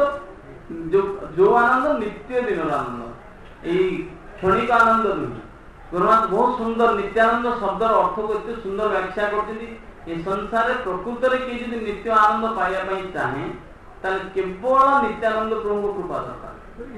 ଯୋଉ ଆନନ୍ଦ ନିତ୍ୟ ଦିନର ଆନନ୍ଦ, ଏଇ କ୍ଷଣିକ ଆନନ୍ଦ ନୁହେଁ। ଗୁରୁନାଥ ବହୁତ ସୁନ୍ଦର ନିତ୍ୟାନନ୍ଦ ଶବ୍ଦର ଅର୍ଥକୁ ଏତେ ସୁନ୍ଦର ବ୍ୟାଖ୍ୟା କରିଛନ୍ତି। ଏ ସଂସାରରେ ପ୍ରକୃତରେ କିଏ ଯଦି ନିତ୍ୟ ଆନନ୍ଦ ପାଇବା ପାଇଁ ଚାହେଁ, ତାହେଲେ କେବଳ ନିତ୍ୟାନନ୍ଦ ପ୍ରଭୁଙ୍କ କୃପା ଦରକାର।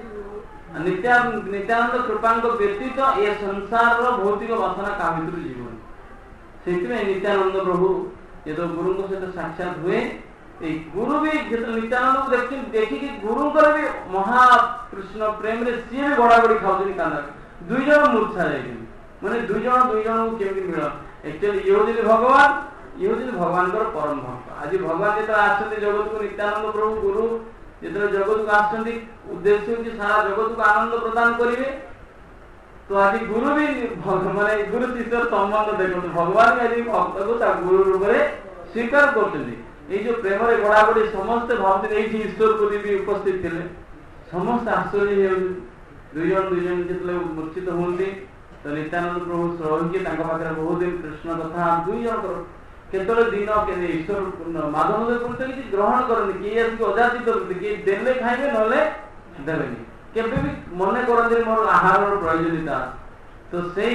ନିତ୍ୟାନନ୍ଦ କୃପାଙ୍କ ବ୍ୟତୀତ ଏ ସଂସାରର ଭୌତିକ ବାସନା କାହା ଭିତରୁ ଯିବନି। ସେଥିପାଇଁ ନିତ୍ୟାନନ୍ଦ ପ୍ରଭୁ ଯେତେବେଳେ ଗୁରୁଙ୍କ ସହିତ ସାକ୍ଷାତ ହୁଏ, ଏଇ ଗୁରୁ ବି ଯେତେବେଳେ ନିତ୍ୟାନନ୍ଦକୁ ଦେଖିକି ଗୁରୁଙ୍କର ବି ମହାକୃଷ୍ଣ ପ୍ରେମରେ ସିଏ ବି ଗଡାଗଡି ଖାଉଛନ୍ତି କାନ୍ଦ। 2 ଜଣ ମୂର୍ଚ୍ଛା ଯାଇଛନ୍ତି, ମାନେ 2 ଜଣଙ୍କୁ କେମିତି ମିଳ। ଆକ୍ଚୁଆଲି ଇଏ ହଉଛନ୍ତି ଭଗବାନ, ଇଏ ହଉଛନ୍ତି ଭଗବାନଙ୍କର ପରମ ଭକ୍ତ। ଆଜି ଭଗବାନ ଯେତେବେଳେ ଆସିଛନ୍ତି ଜଗତକୁ, ନିତ୍ୟାନନ୍ଦ ପ୍ରଭୁ ଗୁରୁ ଯେତେବେଳେ ଜଗତକୁ ଆସିଛନ୍ତି, ଉଦ୍ଦେଶ୍ୟ ହଉଛି ସାରା ଜଗତକୁ ଆନନ୍ଦ ପ୍ରଦାନ କରିବେ। ତ ଆଜି ଗୁରୁ ବି ମାନେ ଗୁରୁ ଶିଷ୍ୟର ସମ୍ବନ୍ଧ ଦେଖନ୍ତୁ, ଭଗବାନ ବି ଆଜି ଭକ୍ତକୁ ତା ଗୁରୁ ରୂପରେ ସ୍ୱୀକାର କରୁଛନ୍ତି। ଏଇ ଯୋଉ ପ୍ରେମରେ ଗଡାଗଡି ସମସ୍ତେ ଭାବୁଛନ୍ତି ଏଇଠି ଈଶ୍ୱର ପୁରୀ ବି ଉପସ୍ଥିତ ଥିଲେ, ସମସ୍ତେ ଆଶ୍ଚର୍ଯ୍ୟ ହେଇଯାଉଛନ୍ତି। 2 ଜଣ ଯେତେବେଳେ ମୂର୍ଚ୍ଛିତ ହୁଅନ୍ତି, ତ ନିତ୍ୟାନନ୍ଦ ପ୍ରଭୁ ରହିକି ତାଙ୍କ ପାଖରେ ବହୁତ ଦିନ କୃଷ୍ଣ କଥା 2 ଜଣଙ୍କର କେତେବେଳେ ଦିନ ଈଶ୍ୱର ମାଧବଦେବ ପୁରୀ କିଛି ଗ୍ରହଣ କରନ୍ତି, କିଏ ଆସିକି ଅଯାଚିତ କରନ୍ତି, କିଏ ଦେଲେ ଖାଇବେ ନହେଲେ ଦେବେନି, କେବେ ବି ମନେ କରନ୍ତି ମୋର ଆହାରର ପ୍ରয়োଜନୀୟତା। ତ ସେଇ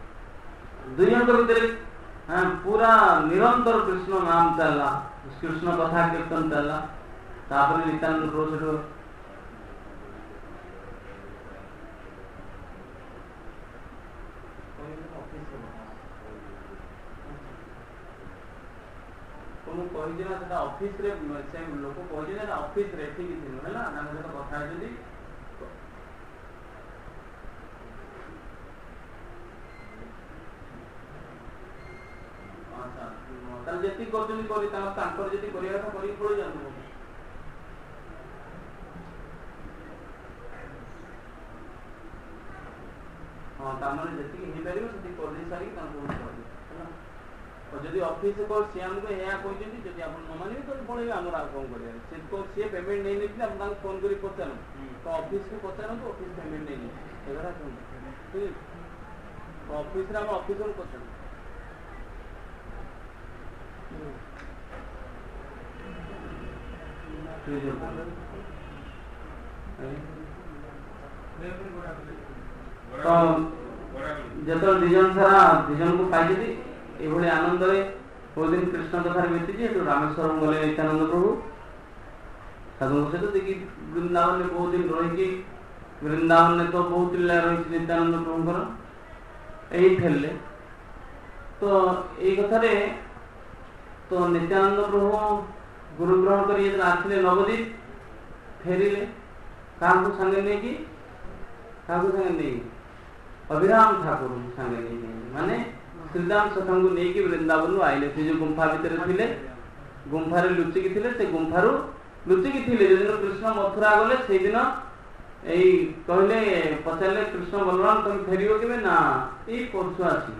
2 ଜଣଙ୍କ ଭିତରେ ପୁରା ନିରନ୍ତର କୃଷ୍ଣ ନାମ ଚାଲିଲା, କୃଷ୍ଣ କଥା କୀର୍ତ୍ତନ ଚାଲିଲା। ତାପରେ ନିତ୍ୟାନନ୍ଦ ପ୍ରଭୁ ସେଠୁ କହିଛି ନା ସେଟା ଅଫିସରେ, ସେ ଲୋକ କହିଛି ନା ଅଫିସରେ ଠିକ ହେଲା, ତାଙ୍କ ସହିତ କଥା ହେଇଛନ୍ତି। ଆଚ୍ଛା, ତାହେଲେ ଯେତିକି କରୁଛନ୍ତି କରି ତାଙ୍କର ଯେତିକି କରିବା କଥା କରିକି ପଳେଇ ଯାଆନ୍ତୁ। ହଁ, ତାମାନେ ଯେତିକି ହେଇପାରିବ ସେତିକି କରିଦେଇ ସାରିକି ତାଙ୍କୁ କହିବେ ହେଲା। ଯଦି ଅଫିସ ସିଏ ଆମକୁ ଏହା କହିଛନ୍ତି, ଯଦି ଆପଣ ନ ମାନିବେ ତ ପଳେଇବେ, ଆମର ଆଉ କଣ କରିବା। ସିଏ ପେମେଣ୍ଟ ନେଇନେଇଥିଲେ ଆପଣ ତାଙ୍କୁ ଫୋନ କରି ପଚାରନ୍ତୁ, ତ ଅଫିସକୁ ପଚାରନ୍ତୁ, ଅଫିସ ପେମେଣ୍ଟ ନେଇନି ଏଗୁଡ଼ା କୁହନ୍ତୁ। ଠିକ ଅଛି, ଅଫିସରେ ଆମ ଅଫିସରୁ ପଚାରନ୍ତୁ। ଯେତେବେଳେ 2 ଜଣ ସାରା 2 ଜଣଙ୍କୁ ପାଇଛନ୍ତି ଏଭଳି ଆନନ୍ଦରେ ବହୁତ ଦିନ କୃଷ୍ଣ କଥାରେ ବିତିଛି। ଏଠୁ ରାମେଶ୍ୱରମ ଗଲେ ନିତ୍ୟାନନ୍ଦ ପ୍ରଭୁ ସାଧୁଙ୍କ ସହିତ ଦେଖି ବୃନ୍ଦାବନରେ ବହୁତ ଦିନ ରହିକି, ବୃନ୍ଦାବନରେ ତ ବହୁତ ଲୀଳା ରହିଛି ନିତ୍ୟାନନ୍ଦ ପ୍ରଭୁଙ୍କର, ଏଇ ଫେରିଲେ। ତ ଏଇ କଥାରେ ତ ନିତ୍ୟାନନ୍ଦ ପ୍ରଭୁ ଗୁରୁ ଗ୍ରହଣ କରି ଯେତେବେଳେ ଆସିଲେ ନବଦ୍ୱୀପ, ଫେରିଲେ କାହାକୁ ସାଙ୍ଗେ ନେଇକି ଅଭିରାମ ଠାକୁର ସାଙ୍ଗେ ନେଇକି, ମାନେ ଶ୍ରୀରାମ ସଖାଙ୍କୁ ନେଇକି ବୃନ୍ଦାବନରୁ ଆଇଲେ। ସେ ଯୋଉ ଗୁମ୍ଫା ଭିତରେ ଥିଲେ, ଗୁମ୍ଫାରେ ଲୁଚିକି ଥିଲେ, ସେ ଗୁମ୍ଫାରୁ ଲୁଚିକି ଥିଲେ। ଯେଦିନ କୃଷ୍ଣ ମଥୁରା ଗଲେ ସେଇଦିନ ଏଇ କହିଲେ ପଚାରିଲେ କୃଷ୍ଣ ବଲରାମ ତମେ ଫେରିବ କେବେ? ନା ଏଇ ପରଶୁ ଆସି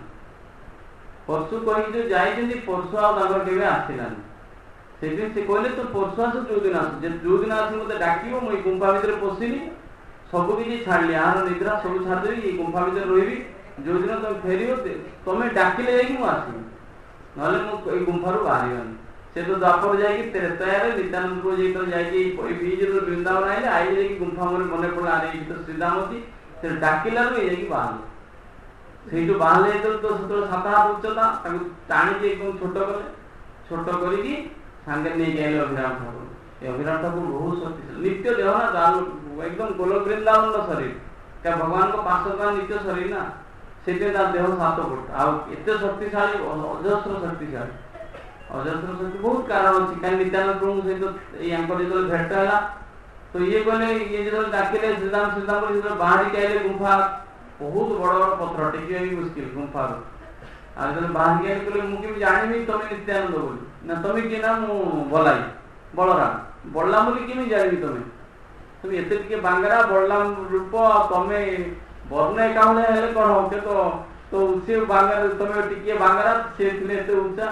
ପରଶୁ କହିକି ଯୋଉ ଯାଇଛନ୍ତି ପରଶୁ ଆଉ ତାଙ୍କର କେବେ ଆସିଲାନି। ସେଥିପାଇଁ ସେ କହିଲେ ତୁ ପରଶୁ ଆସ ଯୋଉଦିନ ଆସ ଯୋଉଦିନ ଆସି ମତେ ଡାକିବ ମୁଁ ଏଇ ଗୁମ୍ଫା ଭିତରେ ପଶିବି ସବୁ କିଛି ଛାଡିଲି ଆହାର ନିଦ୍ରା ସବୁ ଛାଡ଼ିଦେବି ଏଇ ଗୁମ୍ଫା ଭିତରେ ରହିବି। ଯୋଉଦିନ ତମେ ଫେରିବ ତମେ ଡାକିଲେ ଯାଇକି ମୁଁ ଆସିବି ନହେଲେ ମୁଁ ଏଇ ଗୁମ୍ଫାରୁ ବାହାରିବନି। ସେ ତ ଦ୍ୱାପର ଯାଇକି ତ୍ରେତୟାରେ ନିତ୍ୟାନନ୍ଦପୁର ଯେତେବେଳେ ଯାଇକି ବିଜରୁ ବୃନ୍ଦାବନ ଆଇଲେ ଆଇଲେ ଯାଇକି ଗୁମ୍ଫା ମୋର ମନେ ପଡିଲା ଆରେ ଏଇ ତ ଶ୍ରୀଦାମ ଅଛି ସେ ଡାକିଲାରୁ ଏ ଯାଇକି ବାହାରିଲେ। ସେଇଠୁ ବାହାରିଲେ ଯେତେବେଳେ ତ ସେତେବେଳେ 7 ହାତ ଉଚ୍ଚତା ତାକୁ ଟାଣିକି ଏକଦମ ଛୋଟ କଲେ ଛୋଟ କରିକି ସାଙ୍ଗେ ନେଇକି ଆଇଲେ ଅଭିରାମ ଠାକୁର। ଏ ଅଭିରାମ ଠାକୁର ବହୁତ ଶକ୍ତିଶାଳୀ ନିତ୍ୟ ଦେହ ନା ଏକଦମ ଗୋଲ ବୃନ୍ଦାବନର ଶରୀର କାରଣ ଭଗବାନଙ୍କ 500 ଟଙ୍କା ନିତ୍ୟ ଶରୀର ନା ସେଥିପାଇଁ ତା ଦେହ 7 ଫୁଟ ଆଉ ଏତେ ଶକ୍ତିଶାଳୀ ଅଜସ୍ର ଶକ୍ତିଶାଳୀ ଅଜସ୍ର ଶକ୍ତି ବହୁତ କାରଣ ଅଛି। କାରଣ ନିତ୍ୟାନନ୍ଦ ପ୍ରଭୁଙ୍କ ସହିତ ଏଇ ଆଙ୍କର ଯେତେବେଳେ ଭେଟ ହେଲା ତ ଇଏ କହିଲେ ଇଏ ଯେତେବେଳେ ଡାକିଲେ ଶ୍ରୀରାମ ଶ୍ରୀରାମ ଯେତେବେଳେ ବାହାରିକି ଆଇଲେ ଗୁମ୍ଫା ବହୁତ ବଡ ବଡ ପଥର ଟେକିବା ବି ମୁସ୍କିଲ ଗୁମ୍ଫାରୁ ଆଉ ଯେତେବେଳେ ବାହାରିକି ଆଇଲେ କହିଲେ ମୁଁ କେମିତି ଜାଣିବି ତମେ ନିତ୍ୟାନନ୍ଦ ବୋଲି? ନା ତମେ କିଏ? ନା ମୁଁ ବଲାଇ ବଳରାମ। ବଳରାମ ବୋଲି କେମିତି ଜାଣିବି? ତମେ ଏତେ ଟିକେ ବାଙ୍ଗରା ବଳରାମ ରୂପ ଆଉ ତମେ ବର୍ଣ୍ଣ ଏକା ଭଳିଆ ହେଲେ କଣ ହଉଛ ତ ସେ ବାଙ୍ଗରା ତମେ ଟିକେ ବାଙ୍ଗରା ସେ ଥିଲେ ଏତେ ଉଞ୍ଚା।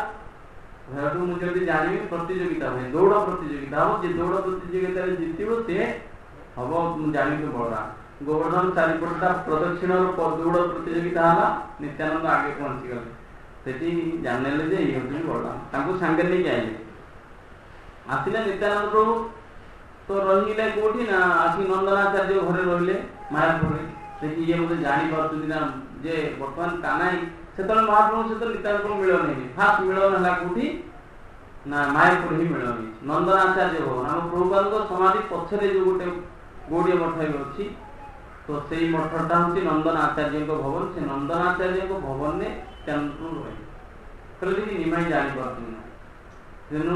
ମୁଁ ଯଦି ଜାଣିବି ପ୍ରତିଯୋଗିତା ହୁଏ ଦୌଡ଼ ପ୍ରତିଯୋଗିତା ହବ ଯେ ଦୌଡ଼ ପ୍ରତିଯୋଗିତାରେ ଜିତିବ ସେ ହବ ମୁଁ ଜାଣିବି ବଳରାମ। ଗୋବର୍ଦ୍ଧନ ଚାରିପଟଟା ପ୍ରଦକ୍ଷିଣର ଦୌଡ଼ ପ୍ରତିଯୋଗିତା ହେଲା ନିତ୍ୟାନନ୍ଦ ଆଗେ ପହଞ୍ଚିଗଲେ ସେଠି ଜାଣିଲେ ଯେ ଇଏ ହଉଛି ବଳରାମ। ତାଙ୍କୁ ସାଙ୍ଗରେ ନେଇକି ଆଇଲେ ଆସିଲେ ନିତ୍ୟାନନ୍ଦ ପ୍ରଭୁ ତ ରହିଲେ କୋଉଠି ନା ଆସିକି ନନ୍ଦନାଚାର୍ଯ୍ୟ ଘରେ ରହିଲେ ମାୟାପୁରରେ। ସେଠି ଇଏ ବୋଧେ ଜାଣିପାରୁଛନ୍ତି ନା ଯେ ବର୍ତ୍ତମାନ କାନାଇ ସେତେବେଳେ ମହାପ୍ରଭୁ ସହିତ ନିତ୍ୟାନନ୍ଦ ପ୍ରଭୁ ମିଳନ ହେଇନି। ଫାଷ୍ଟ ମିଳନ ହେଲା କୋଉଠି ନା ମାୟାପୁର ହିଁ ମିଳନ ହେଇଛି ନନ୍ଦନାଚାର୍ଯ୍ୟ ଭବନ। ଆମ ପ୍ରଭୁପାଦଙ୍କ ସମାଧି ପଛରେ ଯୋଉ ଗୋଟେ ଗୌଡୀୟ ମଠ ଅଛି ତ ସେଇ ମଠଟା ହଉଛି ନନ୍ଦନ ଆଚାର୍ଯ୍ୟଙ୍କ ଭବନ। ସେ ନନ୍ଦନ ଆଚାର୍ଯ୍ୟଙ୍କ ଭବନରେ ନିତ୍ୟାନନ୍ଦ ରହିଲେ କହିଲେ କି ନିମାଇ ଜାଣିପାରୁଛନ୍ତି ନା ତେଣୁ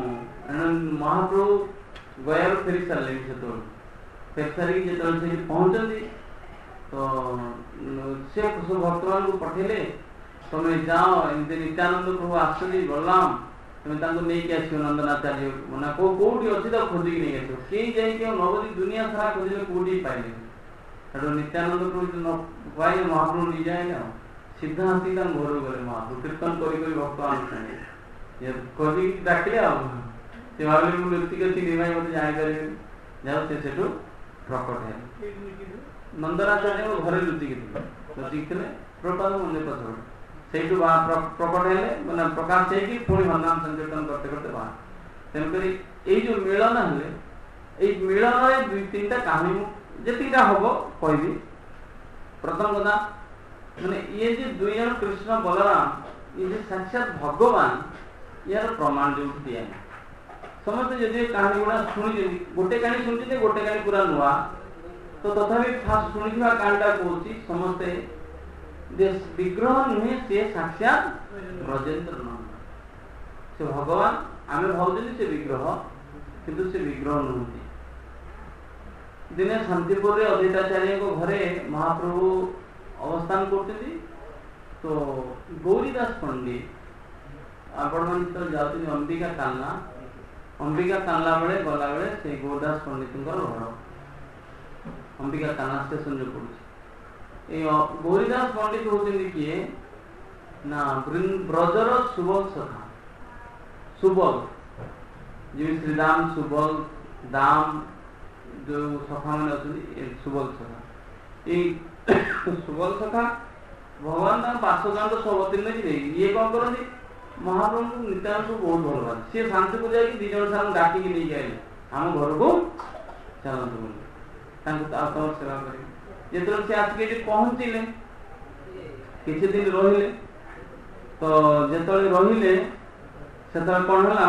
ମହାପ୍ରଭୁ ଗୟାରୁ ଫେରି ସାରିଲେଣି। ସେତେବେଳେ ଫେରି ସାରିକି ଯେତେବେଳେ ସେଠି ପହଞ୍ଚନ୍ତି ତ ସେ ସବୁ ଭକ୍ତମାନଙ୍କୁ ପଠେଇଲେ ତମେ ଯାଅ ଏମିତି ନିତ୍ୟାନନ୍ଦ ପ୍ରଭୁ ଆସୁଛନ୍ତି ବଳରାମ ତମେ ତାଙ୍କୁ ନେଇକି ଆସିବ ନନ୍ଦନାଚାର୍ଯ୍ୟ ମାନେ କୋଉଠି ଅଛି ତାକୁ ଖୋଜିକି ନେଇକି ଆସିବ। କେହି ଯାଇକି ଆଉ ନବଦୀ ଦୁନିଆ ସାରା ଖୋଜିଲେ କୋଉଠି ପାଇଲେନି। ସେଠୁ ନିତ୍ୟାନନ୍ଦ ପ୍ରଭୁ ପାଇଲେ ମହାପ୍ରଭୁ ନିଜେ ଆଇଲେ ଆଉ ସିଧା ଆସିକି ତାଙ୍କ ଘରକୁ ଗଲେ। ମହାପ୍ରଭୁ କୀର୍ତ୍ତନ କରି କରି ଭକ୍ତମାନଙ୍କୁ ସାଙ୍ଗେ ଖୋଜିକି ଡାକିଲେ ଆଉ ସେ ଭାବିଲେ ମୁଁ ଲୁଚିକି ଅଛି ନିମାଇ ମତେ ଜାଣିପାରିବେନି ଯାଉ ସେ ସେଠୁ ପ୍ରକଟ ହେଲେ। ନନ୍ଦନାଚାର୍ଯ୍ୟଙ୍କ ଘରେ ଲୁଚିକି ଥିଲେ ପ୍ରପାତ ମନ୍ଦିର ପଛପଟେ ସେଇଠୁ ପ୍ରକଟ ହେଲେ ମାନେ ପ୍ରକାଶ ହେଇକି ପୁଣି ହରିନାମ ସଂକୀର୍ତ୍ତନ କରତେ କରତେ ବାହାର। ତେଣୁକରି ଏଇ ଯୋଉ ମିଳନ ହେଲେ ଏଇ ମିଳନରେ 2-3ଟା କାହାଣୀ ମୁଁ ଯେତିକିଟା ହବ କହିବି। ପ୍ରଥମ କଥା ମାନେ ଇଏ ଯେ 2 ଜଣ କୃଷ୍ଣ ବଳରାମ ଇଏ ଯେ ସାକ୍ଷାତ ଭଗବାନ ইয়ার প্রমাণ ଯୋଉଠି ଦିଆ ସମସ୍ତେ ଯଦି କାହାଣୀ ଗୁଡା ଶୁଣିଛନ୍ତି ଗୋଟେ କାହାଣୀ ଶୁଣିଛନ୍ତି ଗୋଟେ କାହାଣୀ ପୁରା ନୂଆ ତ ତଥାପି ଫାଷ୍ଟ ଶୁଣିଥିବା କାହାଣୀଟା କହୁଛି ସମସ୍ତେ विग्रह नुहे से साक्षात ब्रजेंद्र नंदन से भगवान आम भावुँ से विग्रह किंतु से विग्रह नुहति। दिने शांतिपुर रे अद्वैताचार्य घरे महाप्रभु अवस्थान करते तो गौरीदास पंडित आपण मान तो जाती अंबिका कान्ला बेले गला बेले से गौरीदास पंडित घर अंबिका कान्ला स्टेशन जो पड़े गौरीदास पंडित होती किए ना ब्रजर सुबल सखा सुबल जी श्रीराम सुबल दाम जो सखा मैंने अच्छे सुबल सखा ये सुबल सखा भगवान पार्श्वदान सबतीन ये कौन करती महाप्रभु नित्यानंद को बहुत भल पाते सी शांति को जाकि दी जन सारे डाकिक नहीं आए आम घर को चलते बोले सेवा करेंगे जो से आसिक पहुंचले किसी दिन रहिले तो जो रहिले से कौन है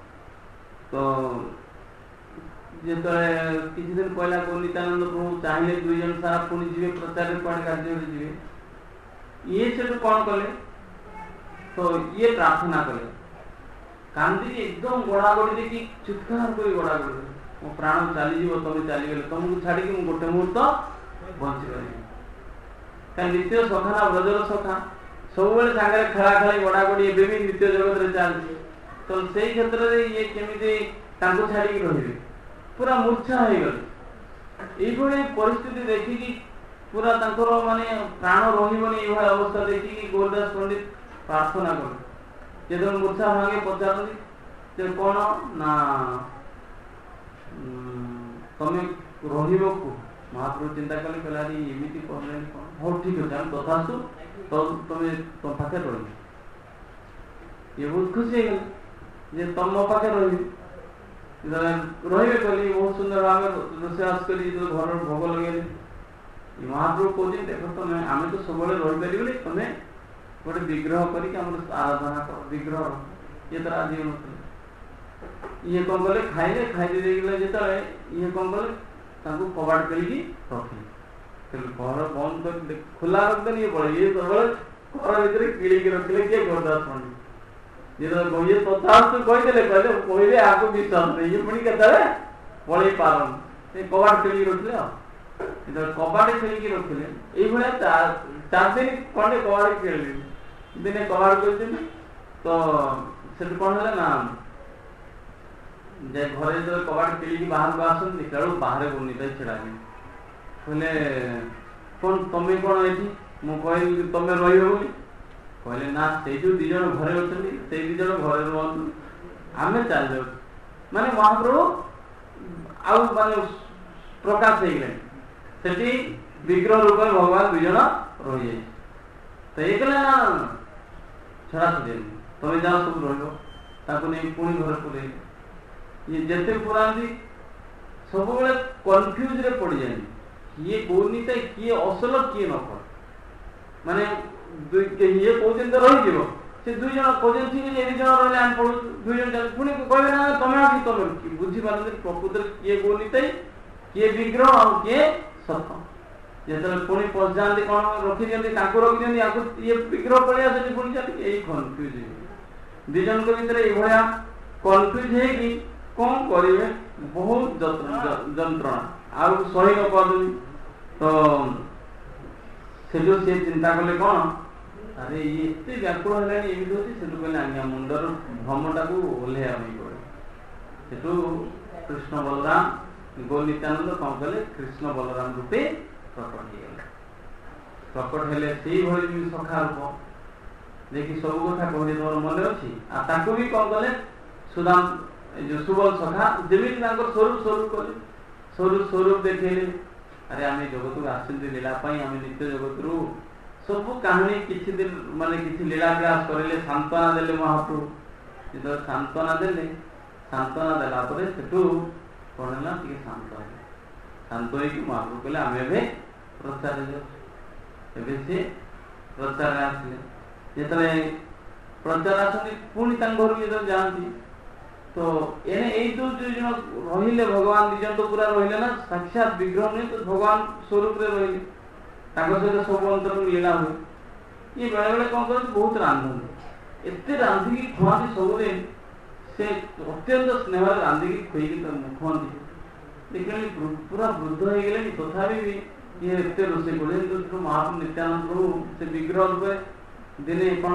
तो जो किसी दिन पहला को नित्यानंद प्रभु चाहिए 2 जन सारा पुणी जी प्रचार कार्य जी ये से कौन कले तो ये प्रार्थना कले कांदी एकदम गोड़ा गोड़ी देखी चित्कार कर गोड़ा गोड़ी मो प्राण चलीज तुम चलीगले तुमको छाड़ी गोटे मुहूर्त बंची पारे नित्य सखा ना ब्रजर सखा सब सागर खेला खेला गोड़ा गोड़ी भी नित्य जगत में चलती तो से क्षेत्र में ये केमी छाड़ी रही पूरा मूर्छा हो गले এইভাবে ପରିସ୍ଥିତି ଦେଖିକି ପୁରା ତାଙ୍କର ମାନେ ପ୍ରାଣ ରହିବନି ଏଇଭଳିଆ ଅବସ୍ଥା ଦେଖିକି ଗୌରଦାସ ପଣ୍ଡିତ ପ୍ରାର୍ଥନା କଲେ। ଯେତେବେଳେ ମୂର୍ଚ୍ଛା ଭାଙ୍ଗେ ପଚାରନ୍ତି ଯେ କଣ ନା ତମେ ରହିବ କୁ ମହାପ୍ରଭୁ ଚିନ୍ତା କଲେ କହିଲା ଏମିତି କହିଲେନି କଣ, ହଉ ଠିକ ଅଛି ଆମେ ତଥାସ୍ତୁ ତମେ ତମ ପାଖରେ ରହିବ। ଇଏ ବହୁତ ଖୁସି ହେଇଗଲେ ଯେ ତମ ପାଖରେ ରହିବି, ରହିବେ କହିଲେ ବହୁତ ସୁନ୍ଦର ଭାବେ ରୋଷେଇବାସ କରି ଘରର ଭୋଗ ଲଗେଇଲେ। ମହାପ୍ରଭୁ କହୁଛନ୍ତି ଦେଖ ତମେ ଆମେ ତ ସବୁବେଳେ ରହିପାରିବୁନି, ତମେ ଗୋଟେ ବିଗ୍ରହ କରିକି ଆମର ଆରାଧନା କର, ବିଗ୍ରହ ଇଏ ତ ରାଜି ହେଉନଥିଲେ। ଇଏ କଣ କଲେ ଖାଇଲେ, ଖାଇଦେଇ ଦେଇଗଲେ ଯେତେବେଳେ ଇଏ କଣ କଲେ ତାଙ୍କୁ କବାଟ କରିକି ରଖିଲେ, ଘର ବନ୍ଦ କରି ଖୋଲା ରଖିଦେଲେ ଇଏ ପଳେଇ, ଇଏ ସବୁବେଳେ ଘର ଭିତରେ କିଳିକି ରଖିଲେ କିଏ ଗୌରଦାସ ପଣ୍ଡିତ। ଯେତେବେଳେ ଇଏ ତଥାସ୍ତୁ କହିଦେଲେ କହିଲେ ଆକୁ ବିଶ୍ୱାସ ନାହିଁ, ଇଏ ପୁଣି କେତେବେଳେ ପଳେଇ ପାରନ୍ତି, ସେ କବାଟ ଖେଳିକି ରଖିଲେ। ଆଉ ଯେତେବେଳେ କବାଟ ଖେଳିକି ରଖିଲେ ଏଇଭଳିଆ 4 ଦିନ ଖଣ୍ଡେ କବାଟ ଖେଳିଲେ। ଦିନେ କବାଟ କରିଛନ୍ତି ତ ସେଠୁ କଣ ହେଲା ନା ଯେ ଘରେ ଯେତେବେଳେ କବାଟ ଖେଳିକି ବାହାରକୁ ଆସନ୍ତି ଦେଖିଲା ବେଳକୁ ବାହାରେ ଗୁନିତା ଛିଡା ହେଲେ। କହିଲେ କଣ ତମେ କଣ ଏଠି, ମୁଁ କହିଲି ତମେ ରହିବ ବୋଲି, କହିଲେ ନା ସେଇ ଯୋଉ 2 ଜଣ ଘରେ ଅଛନ୍ତି ସେଇ 2 ଜଣ ଘରେ ରୁହନ୍ତୁ, ଆମେ ଚାଲି ଯାଉଛୁ। ମାନେ ମହାପ୍ରଭୁ ଆଉ ମାନେ ପ୍ରକାଶ ହେଇଗଲେଣି, ସେଠି ବିଗ୍ରହ ରୂପରେ ଭଗବାନ 2 ଜଣ ରହିଯାଇଛି। ତ ଏଇ କହିଲେ ନା ଛଡା ଛୁଡେନି, ତମେ ଯାଅ ସବୁ ରହିବ। ତାକୁ ନେଇ ପୁଣି ଘରେ ପୁରେଇଲେ। ଇଏ ଯେତେ ପୁରାନ୍ତି ସବୁବେଳେ କନଫ୍ୟୁଜ ରେ ପଡିଯାନ୍ତି, କିଏ କହୁନି କିଏ ଅସଲ କିଏ ନକଲ। ମାନେ ଇଏ କହୁଛନ୍ତି ତ ରହିଯିବ, ସେ 2 ଜଣ କହୁଛନ୍ତି ଠିକ 2 ଜଣ ରହିଲେ ଆମେ ପଢୁଛୁ, 2 ଜଣ ଚାଲୁ ପୁଣି କହିବେ ନା ତମେ ଆଉ ତମେ ବୁଝିପାରନ୍ତି ପ୍ରକୃତରେ କିଏ କହୁନି କିଏ ବିଗ୍ରହ ଆଉ କିଏ ସତ। ଯେତେବେଳେ ପୁଣି ପଶିଯାଆନ୍ତି କଣ ରଖିଦିଅନ୍ତି, ତାଙ୍କୁ ରଖିଦିଅନ୍ତି, ଆକୁ ଇଏ ବିଗ୍ରହ ପଳେଇ ଆସନ୍ତି, ପୁଣି ଚାଲିକି ଏଇ କନଫ୍ୟୁଜ ହେଇକି 2 ଜଣଙ୍କ ଭିତରେ ଏଇଭଳିଆ କନଫ୍ୟୁଜ ହେଇକି କଣ କରିବେ, ବହୁତ ଯନ୍ତ୍ରଣା ଆଉ ସହି ନ ପାରୁଛନ୍ତି। ତ ସେଠୁ ସେ ଚିନ୍ତା କଲେ କଣ, ଆରେ ଇଏ ଏତେ ବ୍ୟାକୁଳ ହେଲାଣି ଏମିତି ହଉଛି। ସେଠୁ କହିଲେ ଆଜ୍ଞା ମୁଣ୍ଡର ଭ୍ରମଟାକୁ ଓହ୍ଲେଇବା ପାଇଁ ପଡେ। ସେଠୁ କୃଷ୍ଣ ବଳରାମ ଗୌର ନିତ୍ୟାନନ୍ଦ କଣ କଲେ, କୃଷ୍ଣ ବଳରାମ ରୂପେ ପ୍ରକଟ ହେଇଗଲେ। ପ୍ରକଟ ହେଲେ ସେଇଭଳି ବି ସଖା ରୂପ ଦେଖି ସବୁ କଥା କହିଲେ ତମର ମନେ ଅଛି। ଆଉ ତାଙ୍କୁ ବି କଣ କଲେ ସୁଦାମ ଯୋଉ ସୁବଲ ସଖା ଯେମିତି ତାଙ୍କର ସ୍ୱରୂପ କଲେ, ସ୍ୱରୂପ ଦେଖେଇଲେ। ଆରେ ଆମେ ଜଗତକୁ ଆସିଛନ୍ତି ଲୀଳା ପାଇଁ, ଆମେ ନିତ୍ୟ ଜଗତରୁ ସବୁ କାହାଣୀ କିଛି ଦିନ ମାନେ କିଛି ଲୀଳାବିଳାସ କରିଲେ, ସାନ୍ତ୍ୱନା ଦେଲେ ମହାପ୍ରଭୁ। ଯେତେବେଳେ ସାନ୍ତ୍ୱନା ଦେଲେ, ସାନ୍ତ୍ୱନା ଦେଲା ପରେ ସେଠୁ କଣ ହେଲା ଟିକେ ଶାନ୍ତ ହେଲେ। ଶାନ୍ତ ହେଇକି ମହାପ୍ରଭୁ କହିଲେ ଆମେ ଏବେ ପ୍ରଚାରରେ ଯାଉଛୁ। ଏବେ ସେ ପ୍ରଚାରରେ ଆସିଲେ। ଯେତେବେଳେ ପ୍ରଚାର ଆସନ୍ତି ପୁଣି ତାଙ୍କ ଘରକୁ ଯେତେବେଳେ ଯାଆନ୍ତି ତ ଏଇ ଯୋଉ 2 ଜଣ ରହିଲେ ଭଗବାନ 2 ଜଣ ତ ପୁରା ରହିଲେ ନା, ସାକ୍ଷାତ ବିଗ୍ରହ ନୁହେଁ ତ ଭଗବାନ ସ୍ୱରୂପରେ ରହିଲେ, ତାଙ୍କ ସହିତ ସବୁ ଅନ୍ତର ଲୀଳା ହୁଏ। ଇଏ ବେଳେ ବେଳେ କଣ କରନ୍ତି ବହୁତ ରାନ୍ଧନ୍ତି, ଏତେ ରାନ୍ଧିକି ଖୁଆନ୍ତି ସବୁଦିନ, ସେ ଅତ୍ୟନ୍ତ ସ୍ନେହରେ ରାନ୍ଧିକି ଖୁଆଇକି ଖୁଆନ୍ତି। ଦେଖିଲେ ପୁରା ବୃଦ୍ଧ ହେଇଗଲେଣି ତଥାପି ବି ଇଏ ଏତେ ରୋଷେଇ କରୁଛନ୍ତି। ମହାପ୍ରଭୁ ନିତ୍ୟାନନ୍ଦ ପ୍ରଭୁ ସେ ବିଗ୍ରହ ରୂପେ ଦିନେ କଣ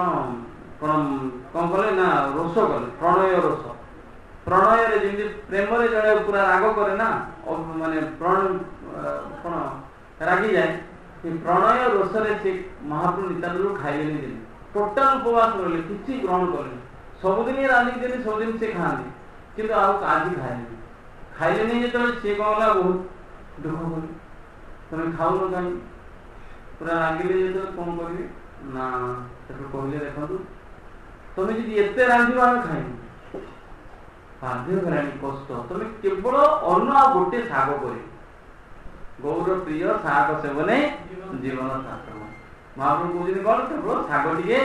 କଲେ ନା ରୋଷ କଲେ, ପ୍ରଣୟ ରୋଷ। ପ୍ରଣୟରେ ଯେମିତି ପ୍ରେମରେ ଜଣେ ପୁରା ରାଗ କରେ ନା, ମାନେ କଣ ରାଗିଯାଏ, ସେ ପ୍ରଣୟ ରୋଷରେ ସେ ମହାପ୍ରଭୁ ନିତ୍ୟାନନ୍ଦରୁ ଖାଇଲେନି ଦିନେ, ଟୋଟାଲ ଉପବାସ ରହିଲେ, କିଛି ଗ୍ରହଣ କଲେନି। ସବୁଦିନ ରାନ୍ଧିକି ଦେଲେ, ସବୁଦିନ ସେ ଖାଆନ୍ତି, କିନ୍ତୁ ଆଉ ଆଜି ଖାଇଲେନି। ଯେତେବେଳେ ସିଏ କଣ ହେଲା ବହୁତ ଦୁଃଖ କଲେ, ତମେ ଖାଉନ କାହିଁକି, ପୁରା ରାଗିଲେ। ଯେତେବେଳେ କଣ କରିବେ ନା ସେଠୁ କହିଲେ ଦେଖନ୍ତୁ ତମେ ଯଦି ଏତେ ରାନ୍ଧିବ ଆମେ ଖାଇବୁ, ବାଧ୍ୟ ହେଲାଣି କଷ୍ଟ, ତମେ କେବଳ ଅନ୍ନ ଆଉ ଗୋଟେ ଶାଗ କରିବ, ଗୌର ପ୍ରିୟ ଶାଗ ସେବନେ ଜୀବନ ସାର୍ଥକ। ମହାପ୍ରଭୁ କହୁଛନ୍ତି କଣ, କେବଳ ଶାଗ ଟିକେ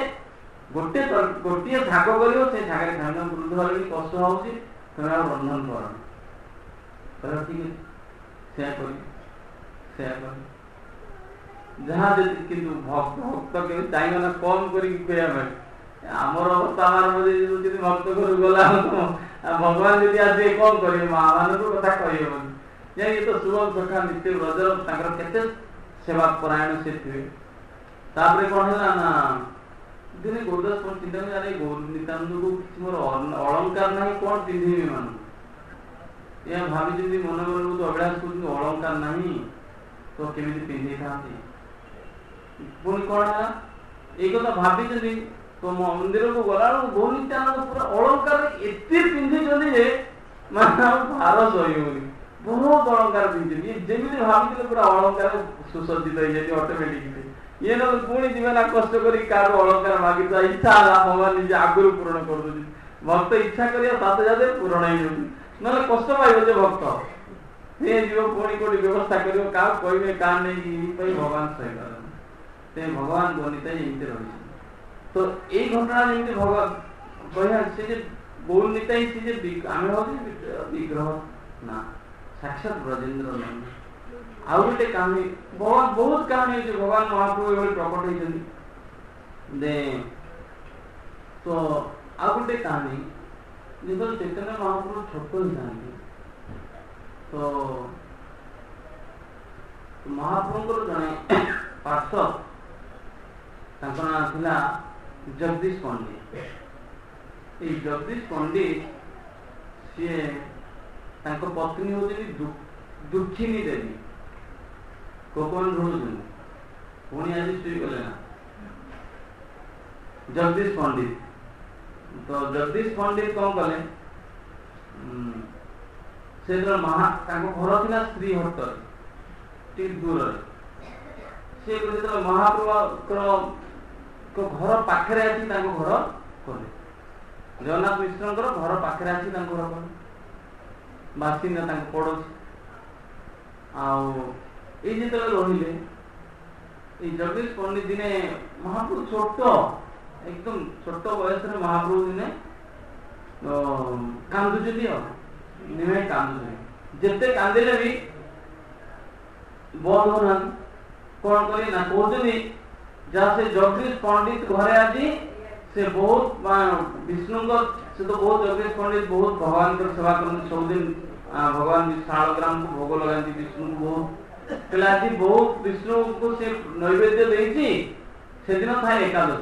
ଗୋଟିଏ ଶାଗ କରିବ, ସେ ଶାଗରେ ଖାଇବା। ବୃଦ୍ଧ ହେଲେ କଷ୍ଟ ହଉଛି, ତମେ ଆଉ ରନ୍ଧନ କର। ଠିକ ଅଛି ସେୟା କରିବି ଯାହା ଯେତିକି, କିନ୍ତୁ ଭକ୍ତ କେବେ ଚାହିଁବ ନା କମ କରିକି ଖୁଆଇବା ପାଇଁ। ଆମର ଅବସ୍ଥା ଯଦି ଭକ୍ତ ଘରୁ ଗଲା ଭଗବାନ ଯଦି ଆସିବେ କଣ କରିବେ, ମା ମାନଙ୍କୁ କଥା କହିହେବନି। ଯାଇକି ତ ସୁବଲ ସଖା ନିତ୍ୟ ବ୍ରଜ ତାଙ୍କର କେତେ ସେବା ପରାୟଣ ସେ ଥିବେ। ତାପରେ କଣ ହେଲା ନା ଦିନେ ଗୌରଦାସ କଣ ଚିନ୍ତା କଲେ, ଆରେ ଗୌର ନିତ୍ୟାନନ୍ଦକୁ କିଛି ମୋର ଅଳଙ୍କାର ନାହିଁ, କଣ ପିନ୍ଧିବି ମାନଙ୍କୁ ଏହା ଭାବିଛନ୍ତି ମନେ ମନେ ବହୁତ ଅଭିଳାଷ କରୁଛନ୍ତି ଅଳଙ୍କାର ନାହିଁ ତ କେମିତି ପିନ୍ଧିଥାନ୍ତି। ପୁଣି କଣ ହେଲା ଏଇ କଥା ଭାବିଛନ୍ତି ତ ମନ୍ଦିରକୁ ଗଲାବେଳକୁ ଗୌରୀତ୍ୟାନନ୍ଦ ପୁରା ଅଳଙ୍କାର ଏତେ ପିନ୍ଧିଛନ୍ତି ଯେ ମାନେ ଆଉ ଭାର ସହିବନି। ବହୁତ ଅଳଙ୍କାର ପିନ୍ଧିଛନ୍ତି। ଯେମିତି ଭାବିଥିଲେ ପୁରା ଅଳଙ୍କାର ସୁସଜ୍ଜିତ ହେଇଯାଇଛି ଅଟୋମେଟିକ। ଇଏ ନହେଲେ ପୁଣି ଯିବେ ନା କଷ୍ଟ କରି କାହାଠୁ ଅଳଙ୍କାର ମାଗିଥିବା ଇଚ୍ଛା ହେଲା ଭଗବାନ ନିଜେ ଆଗରୁ ପୂରଣ କରିଦଉଛି। ଭକ୍ତ ଇଚ୍ଛା କରିବା ସାଥେ ସାଥେ ପୂରଣ ହେଇଯାଉଛି। ନହେଲେ କଷ୍ଟ ପାଇବ ଯେ ଭକ୍ତ ସିଏ ଯିବ ପୁଣି କୋଉଠି ବ୍ୟବସ୍ଥା କରିବ କାହାକୁ କହିବେ କାହା ନେଇକି ପାଇଁ ଭଗବାନ ସହିପାରନ୍ତି। ସେ ଭଗବାନ ଗଣିତ ଏମିତି ରହିଛି। ତ ଏଇ ଘଟଣା ଯେମିତି ଭଗବାନ କହିବା ସେ ଯେ ଗୌର ନିତାଇ ସେ ଯେ ଆମେ ଭାବୁଛୁ ବିଗ୍ରହ ନା ସାକ୍ଷାତ ବ୍ରଜେନ୍ଦ୍ର ନାହିଁ। ଆଉ ଗୋଟେ କାହାଣୀ ଭଗବାନ ବହୁତ କାହାଣୀ ଅଛି ଭଗବାନ ମହାପ୍ରଭୁ ଏଭଳି ପ୍ରକଟ ହେଇଛନ୍ତି। ତ ଆଉ ଗୋଟେ କାହାଣୀ ଯେତେବେଳେ ଚୈତନ୍ୟ ମହାପ୍ରଭୁ ଛୋଟ ହେଇଥାନ୍ତି ତ ମହାପ୍ରଭୁଙ୍କର ଜଣେ ପାର୍ଶ୍ୱ ତାଙ୍କ ନାଁ ଥିଲା ଜଗଦୀଶ ପଣ୍ଡିତ। ଏଇ ଜଗଦୀଶ ପଣ୍ଡିତ ସିଏ ତାଙ୍କ ପତ୍ନୀ ହଉଛନ୍ତି ଦୁଃଖିନୀ ଦେବୀ କୋକନ ଢୁଳୁଛନ୍ତି। ପୁଣି ଆଜି ଶୋଇଗଲେ ନା ଜଗଦୀଶ ପଣ୍ଡିତ। ତ ଜଗଦୀଶ ପଣ୍ଡିତ କଣ କଲେ ସେ ତାଙ୍କ ଘର ଥିଲା ଶ୍ରୀହଟ୍ଟରେ ଟିକେ ଦୂରରେ। ସେ ଯେତେବେଳେ ମହାପ୍ରଭୁଙ୍କର ଘର ପାଖରେ ଆସି ତାଙ୍କ ଘର କଲେ। ଜଗନ୍ନାଥ ମିଶ୍ରଙ୍କର ଘର ପାଖରେ ଆସି ତାଙ୍କ ଘର କଲେ। ବାସିନ୍ଦା ତାଙ୍କ ପଡୋଶୀ। ଆଉ ଏଇ ଯେତେବେଳେ ରହିଲେ ଏଇ ଜଗଦୀଶ ପଣ୍ଡିତ ଦିନେ ମହାପ୍ରଭୁ ଛୋଟ ଏକଦମ ଛୋଟ ବୟସରେ ମହାପ୍ରଭୁ ଦିନେ କାନ୍ଦୁଛନ୍ତି ଆଉ ନିମେ କାନ୍ଦୁଛନ୍ତି। ଯେତେ କାନ୍ଦିଲେ ବି ବନ୍ଦ ହଉନାହାନ୍ତି। କଣ କରି ନା କହୁଛନ୍ତି ଯାହା ସେ ଜଗଦୀଶ ପଣ୍ଡିତ ଘରେ ଆଜି ସେ ବହୁତ ବିଷ୍ଣୁଙ୍କ ସେ ତ ବହୁତ ଜଗଦୀଶ ପଣ୍ଡିତ ବହୁତ ଭଗବାନଙ୍କର ସେବା କରନ୍ତି। ସବୁଦିନ ଭଗବାନ ଶାଳଗ୍ରାମକୁ ଭୋଗ ଲଗାନ୍ତି ବିଷ୍ଣୁଙ୍କୁ ବହୁତ। ହେଲେ ଆଜି ବହୁତ ବିଷ୍ଣୁଙ୍କୁ ସେ ନୈବେଦ୍ୟ ଦେଇଛି। ସେଦିନ ଥାଏ ଏକାଦଶୀ।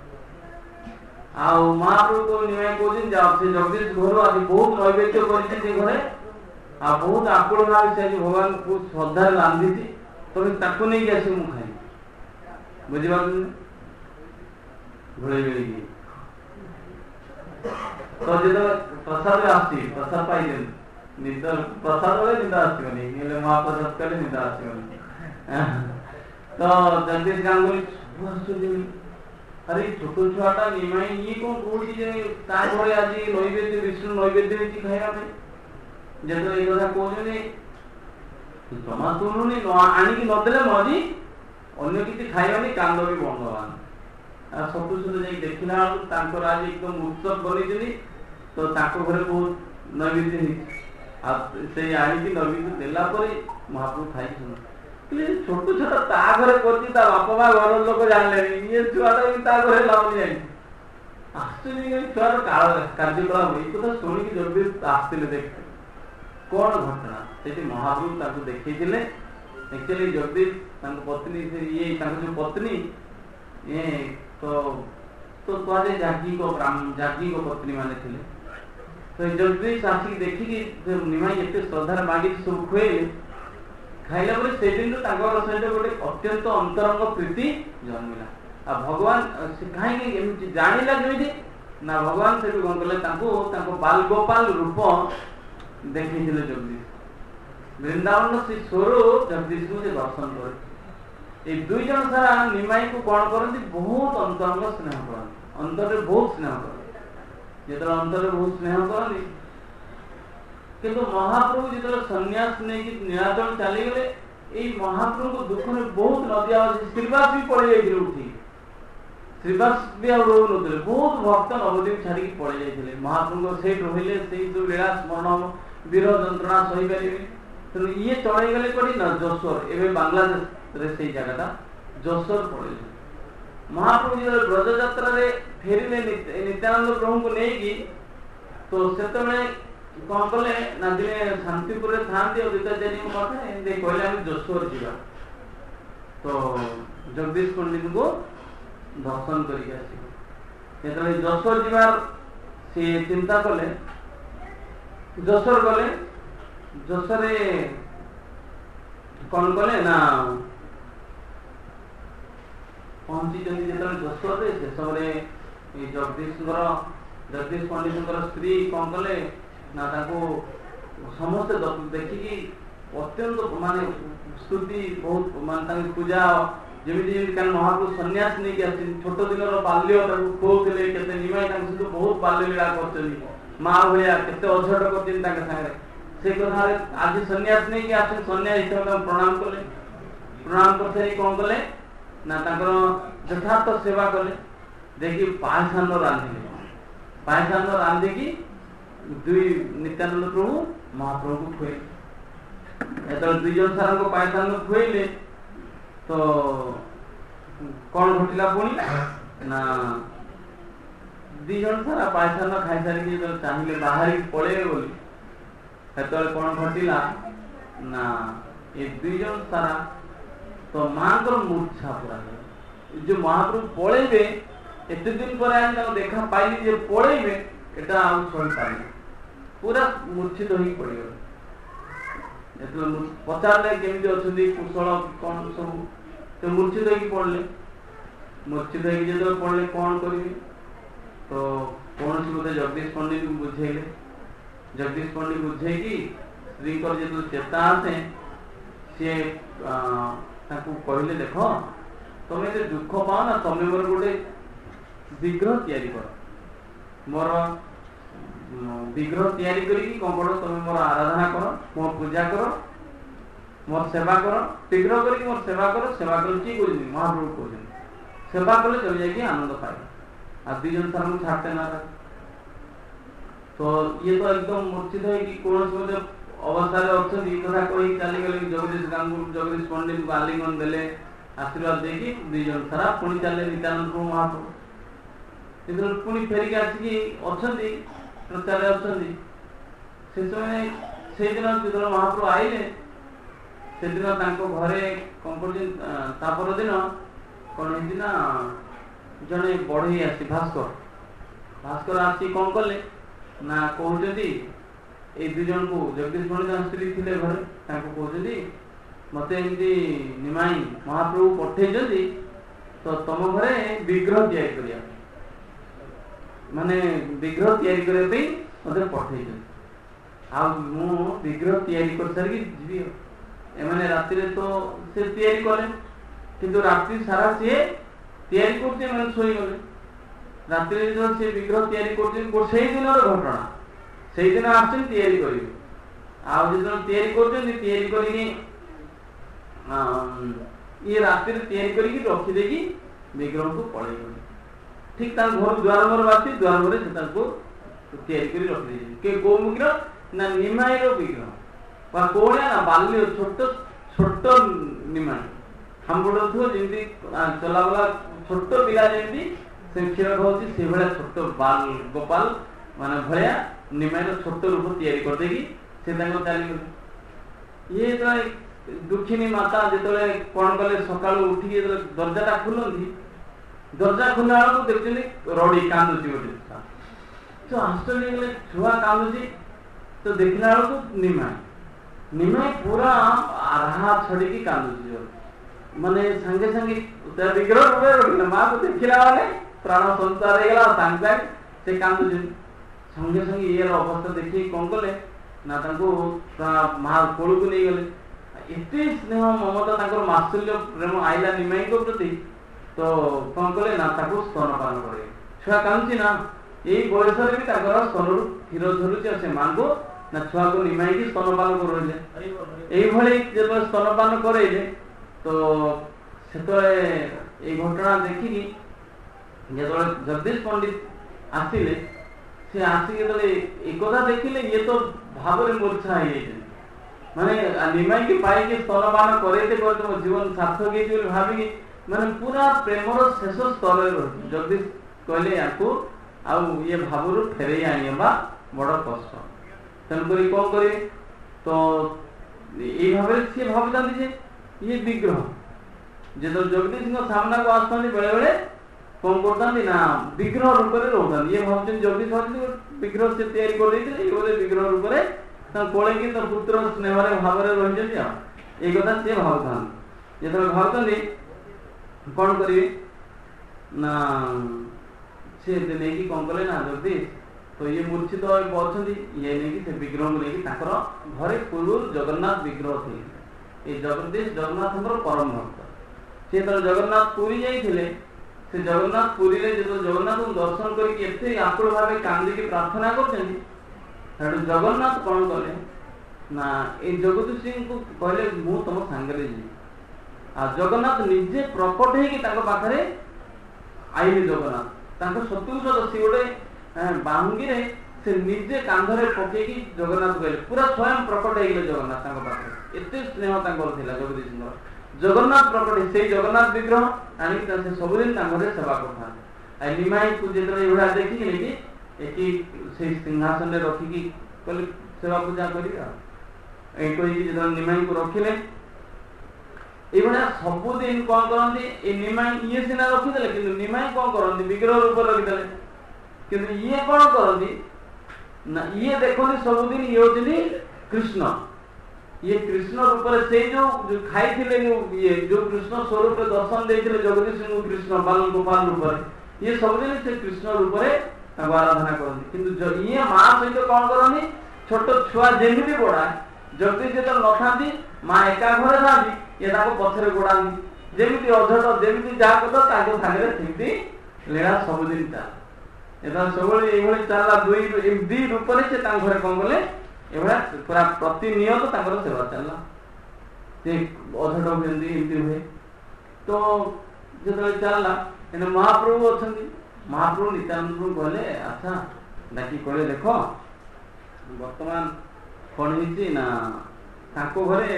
ଆଉ ମହାପ୍ରଭୁ ନିମାଇ କହୁଛନ୍ତି ସେ ଜଗଦୀଶ ଘରୁ ଆଜି ବହୁତ ନୈବେଦ୍ୟ କରିଛି ସେ ଘରେ। ଆଉ ବହୁତ ଆକୁଳ ଭାବେ ସେ ଆଜି ଭଗବାନଙ୍କୁ ଶ୍ରଦ୍ଧାରେ ରାନ୍ଧିଛି। ତମେ ତାକୁ ନେଇକି ଆସି ମୁଁ ଖାଇବି। ବୁଝିପାରୁଛନ୍ତି ଘୋଳେଇ ବେଳିକି ତ ଯେତେବେଳେ ପ୍ରସାଦ ଆସୁଛି ପ୍ରସାଦ ପାଇଛନ୍ତି ନିଦ ପ୍ରସାଦ ବେଳେ ନିଦ ଆସିବନି ହେଲେ ମହାପ୍ରସାଦ କଲେ ନିଦ ଆସିବନି। ତ ଜଗଦୀଶ ଗାଙ୍ଗୁଲି ଆରେ ଛୋଟ ଛୁଆଟା ନିମାଇ ଇଏ କଣ କହୁଛି ଯେ ତା ଘରେ ଆଜି ନୈବେଦ୍ୟ ବିଷ୍ଣୁ ନୈବେଦ୍ୟ ହେଇଛି ଖାଇବା ପାଇଁ। ଯେତେବେଳେ ଏଇ କଥା କହୁଛନ୍ତି ଜମା ଶୁଣୁନି ଆଣିକି ନଦେଲେ ମଜି ଅନ୍ୟ କିଛି ଖାଇବାନି କାନ୍ଦ ବି ବନ୍ଦ ହବାନି। ଆଉ ସବୁ ଯାଇ ଦେଖିଲା ବେଳକୁ ତାଙ୍କର ଆଜି ଏକଦମ ଉତ୍ସବ ବନେଇଛନ୍ତି। ତ ତାଙ୍କ ଘରେ ବହୁତ ନୈବେଦ୍ୟ ହେଇଛି। ଆଉ ସେଇ ଆଣିକି ନୈବେଦ୍ୟ ଦେଲା ପରେ ମହାପ୍ରଭୁ ଖାଇକି ଶୁଣ ଛୋଟ ଛୋଟ ତା ଘରେ କରିଛି ତା ବାପା ମା ଘର ଲୋକ ଜାଣିଲେନି ଇଏ ଛୁଆଟା ବି ତା ଘରେ ଲାଭ ଜାଣିଛି। ଆଶ୍ଚର୍ଯ୍ୟ ଛୁଆର କାର୍ଯ୍ୟକଳାପ ଏଇ କଥା ଶୁଣିକି ଜଗଦୀଶ ଆସିଥିଲେ ଦେଖ କଣ ଘଟଣା। ସେଠି ମହାପ୍ରଭୁ ତାଙ୍କୁ ଦେଖେଇଥିଲେ। ଆକ୍ଚୁଆଲି ଜଗଦୀଶ ତାଙ୍କ ପତ୍ନୀ ଇଏ ତାଙ୍କ ଯୋଉ ପତ୍ନୀ ତ କୁହାଯାଏ ଜାଗୀଙ୍କ ପତ୍ନୀ ମାନେ ଥିଲେ। ତ ଜଗଦୀଶ ଆସିକି ଦେଖିକି ନିମାଇ ଏତେ ଶ୍ରଦ୍ଧାରେ ମାଗିକି ସବୁ ଖୁଏଇଲେ। ଖାଇଲା ପରେ ସେଦିନରୁ ତାଙ୍କର ସହିତ ଗୋଟେ ଅତ୍ୟନ୍ତ ଅନ୍ତରଙ୍ଗ ପ୍ରୀତି ଜନ୍ମିଲା। ଆଉ ଭଗବାନ ସେ କାହିଁକି ଏମିତି ଜାଣିଲା କେମିତି ନା ଭଗବାନ ସେଠୁ କଣ କଲେ ତାଙ୍କୁ ତାଙ୍କ ବାଲ ଗୋପାଳ ରୂପ ଦେଖେଇଥିଲେ ଜଗଦୀଶ। ବୃନ୍ଦାବନ ସେ ସ୍ୱରୁ ଜଗଦୀଶକୁ ସେ ଦର୍ଶନ କରେ। এই দুইজন সারা নিমাইକୁ କଣ କରନ୍ତି ବହୁତ ଅନ୍ତରଙ୍ଗ ସ୍ନେହ କରନ୍ତି। ଅନ୍ତରରେ ବହୁତ ସ୍ନେହ କରନ୍ତି। ଯେତେବେଳେ ଅନ୍ତରରେ ବହୁତ ସ୍ନେହ କରନ୍ତି କିନ୍ତୁ ମହାପ୍ରଭୁ ଯେତେବେଳେ ସନ୍ନ୍ୟାସ ନେଇକି ନିରାଚଳ ଚାଲିଗଲେ ଏଇ ମହାପ୍ରଭୁଙ୍କ ଦୁଃଖରେ ବହୁତ ନଦୀ ଆସୁଛି। ଶ୍ରୀବାସ ବି ପଳେଇ ଯାଇଥିଲେ ଉଠି। ଶ୍ରୀବାସ ବି ଆଉ ରହୁନଥିଲେ। ବହୁତ ଭକ୍ତ ନବଦ୍ୱୀପ ଛାଡିକି ପଳେଇ ଯାଇଥିଲେ। ମହାପ୍ରଭୁଙ୍କ ସେଇଠି ରହିଲେ। ସେଇ ଯୋଉ ଲୀଳା ସ୍ମରଣ ବୀର ଯନ୍ତ୍ରଣା ସହିପାରିବେ। ତେଣୁ ଇଏ ଚଳେଇଗଲେ କୋଠି ନା ଯଶୋର। ଏବେ ବାଂଲାଦେଶରେ ସେଇ ଜାଗାଟା ଯଶୋର ପଳେଇଲେ। ମହାପ୍ରଭୁ ଯେତେବେଳେ ବ୍ରଜ ଯାତ୍ରାରେ ଫେରିଲେ ନିତ୍ୟାନନ୍ଦ ପ୍ରଭୁଙ୍କୁ ନେଇକି ତ ସେତେବେଳେ କଣ କଲେ ନା ଦିନେ ଶାନ୍ତିପୁରରେ ଥାନ୍ତି ଆଉ ଦ୍ୱିତାଚାର୍ଯ୍ୟଙ୍କ ପାଖରେ ଏମିତି କହିଲେ ଆମେ ଯଶୋର ଯିବା। ତ ଜଗଦୀଶ ପଣ୍ଡିତଙ୍କୁ ଦର୍ଶନ କରିକି ଆସିବେ। ଯେତେବେଳେ ଯଶୋର ଯିବାର ସିଏ ଚିନ୍ତା କଲେ ଯଶୋର ଗଲେ। जोशरे कौन कले ना पहुंची जोशरे से सब जगदीश पंडित स्त्री कौन कले ना समस्ते देखिकी अत्यंत माने स्तुति बहुत माने पूजा जमी महाप्रभु सन्यास नहीं कि छोट दिन बाल्य खोले केते निमाई बहुत बाल्य लीला कर माँ भाया केते अझट कर से कथा आज सन्यास नहीं कि आस सन्यास हिसाब से प्रणाम कले प्रणाम कर कौन कले ना यथार्थ सेवा कले देखिए पायसान रांधिकी दुई नित्यानंद प्रभु महाप्रभु को खुए एत दुई जन सारा को पायसान खुएले तो कौन घटिला पुणी ना दी जन सारा पायसान खाई सारी चाहिए बाहर पड़े बोली कौन घटिला ना ये दुई जन सारा तो माँ को मूर्छा पूरा जो महाप्रभु पड़े एत दिन पर देखा पाइली जो पड़े एटा आड़ी पूरा मूर्छित हो पड़गल पचारे केमी अच्छा कुशल कौन सब तो मूर्छित हो पड़े मूर्छित हो पड़े कौन करेंगे तो कौन सी बोधे जगदीश पंडित को बुझेले जगदीश पंडित बुझे कि स्त्री जो चेता आसे सी कहले देख तुम ये दुख पाओ ना तुम मोर गोटे विग्रह तैयारी कर मोर विग्रह तैयारी करी कौन करो तुम मोर आराधना कर मोर पूजा कर मोर सेवा कर विग्रह करी मोर सेवा कर किए कह महाप्रभु कह सेवा कले चल जाए आनंद पाए आ दी जन सारा छाड़ते ना तो ये तो एकदम मूर्छित है कि कौन से अवस्था अच्छा कथा कही चली गले जगदीश जगदीश पंडित को आलिंगन देले आशीर्वाद देखी दी जन सारा पुणी चले नित्यानंद प्रभु महाप्रभु पुणी फेरिक आसिकी अच्छा चले से समय से दिन जो महाप्रभु आइले से दिन घरे कौन कर दिन कौन है जड़े बढ़ई आसी भास्कर आसी कौन कले ना कहते ये दुई जन को जगदीश पंडित स्त्री थे घरे कहते मत एमती निमाई महाप्रभु पठे तो तुम घरे विग्रह या माने विग्रह तैयारी करने मत पठे विग्रह तैयारी कर सारी जी एमाने राति तो से तैयारी कले किंतु रात्रि सारा सी तैयारी करते शोई गले रात्रि जो से विग्रह तैयारी करते दिन घटना से दिन आस तैयारी करेंगे तैयारी कर ये रात्रि तैयारी करके रखिदेगी विग्रह को पड़े गले ठीक घर द्वार मोर बासी द्वार मोरे तैयारी कर रखिदे कौ विग्रह ना निमाई विग्रह कौड़ा ना बाल्य छोट छोट निमाई हम पढ़ो जमी चलाबला छोट पिला जमी से क्षीर खाऊँ से भाया छोट बाल गोपाल मान भाया निमाई छोट रूप तैयारी करदेगी से चली ये दुखिनी माता जो कौन कले सका उठिक दरजा खोलती दरजा खोला देखते रड़ी कांदुची गोटे तो आश्चर्य गले छुआ कांदुची तो देखला निमाई पूरा आधा छड़ी कांदुची माने संगे संगे विग्रह रूप माँ को देखला माने प्राण संसार होगा से कांदुची संगे संगे ये अवस्था देखिए कौन कले ना माँ कोल को नहीं गले एत स्नेह ममता मात्सल्य प्रेम आईला निमाई प्रति तो कौन कले ना स्तनपान करे छुआ कांदी ना यही बयस भी स्तन क्षीर झरुचे से माँ को ना छुआ को निमाई स्तनपान कर जो स्तनपान करे तो से घटना देखिकी जो जगदीश पंडित आसिले से आसिक एक देखिले ये तो भाव मूर्छा हो माने निमाई की पाई स्तनपान करे जीवन सार्थक भाविकी माने पूरा प्रेमर शेष स्तर जगदीश कहले या ये भाव फेरे आनिबा बड़ कष्ट तेणुक कौन करे तो ये भाव सी भावता ये विग्रह जो जगदीश सामना को आसता बेले बेले कौन करता ना विग्रह रूप में रोकता ये भाव जगदीश भाव विग्रह से तैयारी कर विग्रह रूप में କୋଳେଇକି ତ ପୁତ୍ର ସ୍ନେହରେ ଭାବରେ ରହିଛନ୍ତି ଆଉ ଏଇ କଥା ସିଏ ଭାବୁଥାନ୍ତି। ଯେତେବେଳେ ଭାବୁଛନ୍ତି କଣ କରିବେ ନା ସିଏ ନେଇକି କଣ କଲେ ନା ଯଦି ତ ଇଏ ମୂର୍ଚ୍ଛିତ ଅଛନ୍ତି, ଇଏ ନେଇକି ସେ ବିଗ୍ରହକୁ ନେଇକି ତାଙ୍କର ଘରେ ପୂର୍ବରୁ ଜଗନ୍ନାଥ ବିଗ୍ରହ ଥିଲେ। ଏଇ ଜଗନ୍ନାଥଙ୍କର ପରମ ଭକ୍ତ। ସେ ଯେତେବେଳେ ଜଗନ୍ନାଥ ପୁରୀ ଯାଇଥିଲେ, ସେ ଜଗନ୍ନାଥ ପୁରୀରେ ଯେତେବେଳେ ଜଗନ୍ନାଥଙ୍କୁ ଦର୍ଶନ କରିକି ଏତେ ଆକୁଳ ଭାବେ କାନ୍ଦିକି ପ୍ରାର୍ଥନା କରୁଛନ୍ତି, ସେଠୁ ଜଗନ୍ନାଥ କଣ କଲେ ନା ଏଇ ଜଗଦୀଶଙ୍କୁ କହିଲେ ମୁଁ ତମ ସାଙ୍ଗରେ ଯିବି। ଆଉ ଜଗନ୍ନାଥ ନିଜେ ପ୍ରକଟ ହେଇକି ତାଙ୍କ ପାଖରେ ଆଇଲେ। ଜଗନ୍ନାଥ ତାଙ୍କ ସତୁ ସତ ସେ ଗୋଟେ ବାହୁଙ୍ଗିରେ ସେ ନିଜେ କାନ୍ଧରେ ପକେଇକି ଜଗନ୍ନାଥ କହିଲେ, ପୁରା ସ୍ୱୟଂ ପ୍ରକଟ ହେଇଗଲେ ଜଗନ୍ନାଥ ତାଙ୍କ ପାଖରେ। ଏତେ ସ୍ନେହ ତାଙ୍କର ଥିଲା ଜଗଦୀଶଙ୍କର। ଜଗନ୍ନାଥ ପ୍ରକଟ ସେଇ ଜଗନ୍ନାଥ ବିଗ୍ରହ ଆଣିକି ସେ ସବୁଦିନ ତାଙ୍କ ଘରେ ସେବା କରିଥାନ୍ତି। ଆଉ ନିମାଇକୁ ଯେତେବେଳେ ଏଇଭଳିଆ ଦେଖିକି କି ଏଠି ସେଇ ସିଂହାସନରେ ରଖିକି କହିଲେ ସେବା ପୂଜା କରିବେ ଆଉ ଏଇ କହିକି ଯେତେବେଳେ ନିମାଇକୁ ରଖିଲେ, ଏଇଭଳିଆ ସବୁଦିନ କଣ କରନ୍ତି ଏଇ ନିମାଇ ଇଏ ସିନା ରଖିଦେଲେ, କିନ୍ତୁ ନିମାଇ କଣ କରନ୍ତି ବିଗ୍ରହ ରୂପରେ ରଖିଦେଲେ। କିନ୍ତୁ ଇଏ କଣ କରନ୍ତି ନା ଇଏ ଦେଖନ୍ତି ସବୁଦିନ ଇଏ ହଉଛନ୍ତି କୃଷ୍ଣ। ଇଏ କୃଷ୍ଣ ରୂପରେ ସେଇ ଯୋଉ ଖାଇଥିଲେ ଇଏ ଯୋଉ କୃଷ୍ଣ ସ୍ୱରୂପରେ ଦର୍ଶନ ଦେଇଥିଲେ ଜଗଦୀଶଙ୍କୁ କୃଷ୍ଣ ଗୋପାଳ ରୂପରେ, ଇଏ ସବୁଦିନ ସେ କୃଷ୍ଣ ରୂପରେ ତାଙ୍କୁ ଆରାଧନା କରନ୍ତି। କିନ୍ତୁ ଇଏ ମା ସହିତ କଣ କରନ୍ତି, ଛୋଟ ଛୁଆ ଯେମିତି ଗୋଡା ଜଗଦୀଶ ଯେତେବେଳେ ନଥାନ୍ତି ମା ଏକା ଘରେ ଥାନ୍ତି, ଇଏ ତାଙ୍କୁ ପଛରେ ଗୋଡାନ୍ତି। ଯେମିତି ଅଝଟ ଯେମିତି ଯାହା କଥା ତାଙ୍କ ସାଙ୍ଗରେ ସେମିତି ଲୀଳା ସବୁଦିନ ଚାଲେ। ଏଥର ସବୁବେଳେ ଏଇଭଳି ଚାଲିଲା। ଦି ରୂପରେ ସେ ତାଙ୍କ ଘରେ କଣ କଲେ ଏଭଳିଆ ପୁରା ପ୍ରତିନିୟତ ତାଙ୍କର ସେବା ଚାଲିଲା। ସେ ଅଝଟ ହୁଏନ୍ତି ଏମିତି ହୁଏ। ତ ଯେତେବେଳେ ଚାଲିଲା ଏଠି ମହାପ୍ରଭୁ ଅଛନ୍ତି। ମହାପ୍ରଭୁ ନିତ୍ୟାନନ୍ଦଙ୍କୁ କହିଲେ ଆଚ୍ଛା ଡାକି କହିଲେ ଦେଖ ବର୍ତ୍ତମାନ କଣ ହେଇଛି ନା ତାଙ୍କ ଘରେ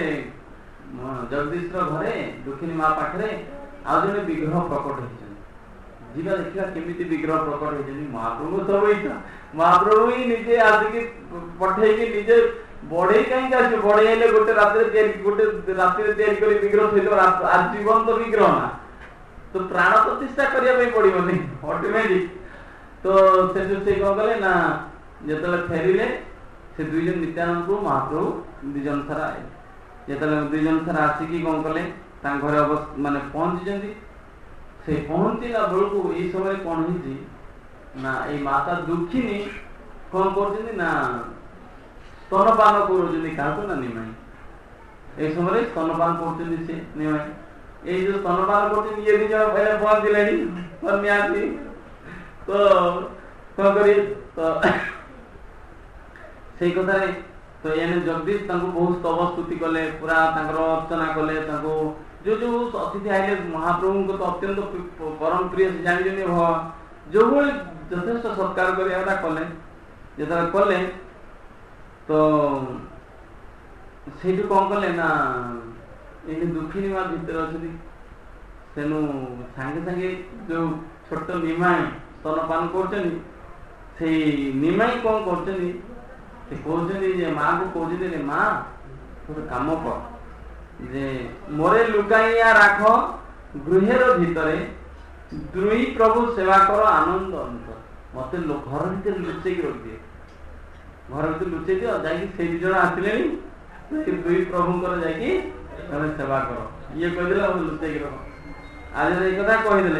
ଜଗଦୀଶର ଘରେ ଦୁଃଖିନୀ ମା ପାଖରେ ଆଉ ଜଣେ ବିଗ୍ରହ ପ୍ରକଟ ହେଇଛନ୍ତି। ଯିବା ଦେଖିବା କେମିତି ବିଗ୍ରହ ପ୍ରକଟ ହେଇଛନ୍ତି। ମହାପ୍ରଭୁ ସବୁ ଇଚ୍ଛା, ମହାପ୍ରଭୁ ହିଁ ନିଜେ ଆସିକି ପଠେଇକି ନିଜେ ବଢେଇ କାହିଁକି ଆସିବେ, ବଢେଇ ହେଲେ ଗୋଟେ ରାତିରେ ତିଆରି କରି ବିଗ୍ରହ ଥୋଇଦେବ। ଜୀବନ୍ତ ବିଗ୍ରହ ନା, ତ ପ୍ରାଣ ପ୍ରତିଷ୍ଠା କରିବା ପାଇଁ ପଡିବନି ଅଟୋମେଟିକ। ତ ସେ କଣ କଲେ ନା ଯେତେବେଳେ ଫେରିଲେ ସେ ଦୁଇ ଜଣ ନିତ୍ୟାନନ୍ଦକୁ ମହାପ୍ରଭୁ ଦି ଜଣ ସାରା ଆଇଲେ। ଯେତେବେଳେ ଦୁଇ ଜଣ ସାରା ଆସିକି କଣ କଲେ ତାଙ୍କ ଘରେ ମାନେ ପହଞ୍ଚିଛନ୍ତି। ସେ ପହଞ୍ଚିଲା ବେଳକୁ ଏଇ ସମୟରେ କଣ ହେଇଛି ନା ଏଇ ମାତା ଦୁଃଖିନୀ କଣ କରୁଛନ୍ତି ନା ସ୍ତନପାନ କରୁଛନ୍ତି। କାହାକୁ ନା ନିମାଇ। ଏଇ ସମୟରେ ସ୍ତନପାନ କରୁଛନ୍ତି ସେ ନିମାଇ। ଏଇ ଯୋଉ ସ୍ତନପାନ କରୁଛନ୍ତି ଇଏ ଦି ଜଣ ପହଞ୍ଚିଲେଣି ସନ୍ନ୍ୟାସୀ। ତ କଣ କରିବେ ତ ସେଇ କଥାରେ ତ ଏନେ ଜଗଦୀଶ ତାଙ୍କୁ ବହୁତ ସ୍ତବ ସ୍ତୁତି କଲେ, ପୁରା ତାଙ୍କର ଅର୍ଚ୍ଚନା କଲେ। ତାଙ୍କୁ ଯୋଉ ଅତିଥି ଆଇଲେ ମହାପ୍ରଭୁଙ୍କ ତ ଅତ୍ୟନ୍ତ ପରମ ପ୍ରିୟ ଜାଣିଛନ୍ତି ଭଗବାନ, ଯୋଉଭଳି ଯଥେଷ୍ଟ ସତ୍କାର କରିବା କଥା କଲେ। ଯେତେବେଳେ କଲେ ତ ସେଇଠୁ କଣ କଲେ ନା ଏଠି ଦୁଃଖିନୀ ମା ଭିତରେ ଅଛନ୍ତି। ତେଣୁ ସାଙ୍ଗେ ସାଙ୍ଗେ ଯୋଉ ଛୋଟ ନିମାଇ ସ୍ତନପାନ କରୁଛନ୍ତି, ସେଇ ନିମାଇ କଣ କରୁଛନ୍ତି ସେ କହୁଛନ୍ତି ଯେ ମାକୁ କହୁଛନ୍ତି ଯେ ମା ଗୋଟେ କାମ କର, ଯେ ମୋରେ ଲୁଗାଇଆ ରାଖ ଗୃହେର ଭିତରେ ଦୁଇ ପ୍ରଭୁ ସେବା କର ଆନନ୍ଦ ଅନ୍ତର। ମତେ ଘର ଭିତରେ ଲୁଚେଇକି ରଖିଦିଏ, ଘର ଭିତରେ ଲୁଚେଇ ଦିଅ, ଯାଇକି ସେଇ ଦି ଜଣ ଆସିଲେଣି ଦୁଇ ପ୍ରଭୁଙ୍କର ଯାଇକି ତମେ ସେବା କର। ଇଏ କହିଦେଲେ ଲୁଚେଇକି ରଖ। ଆଜି ଏଇ କଥା କହିଦେଲେ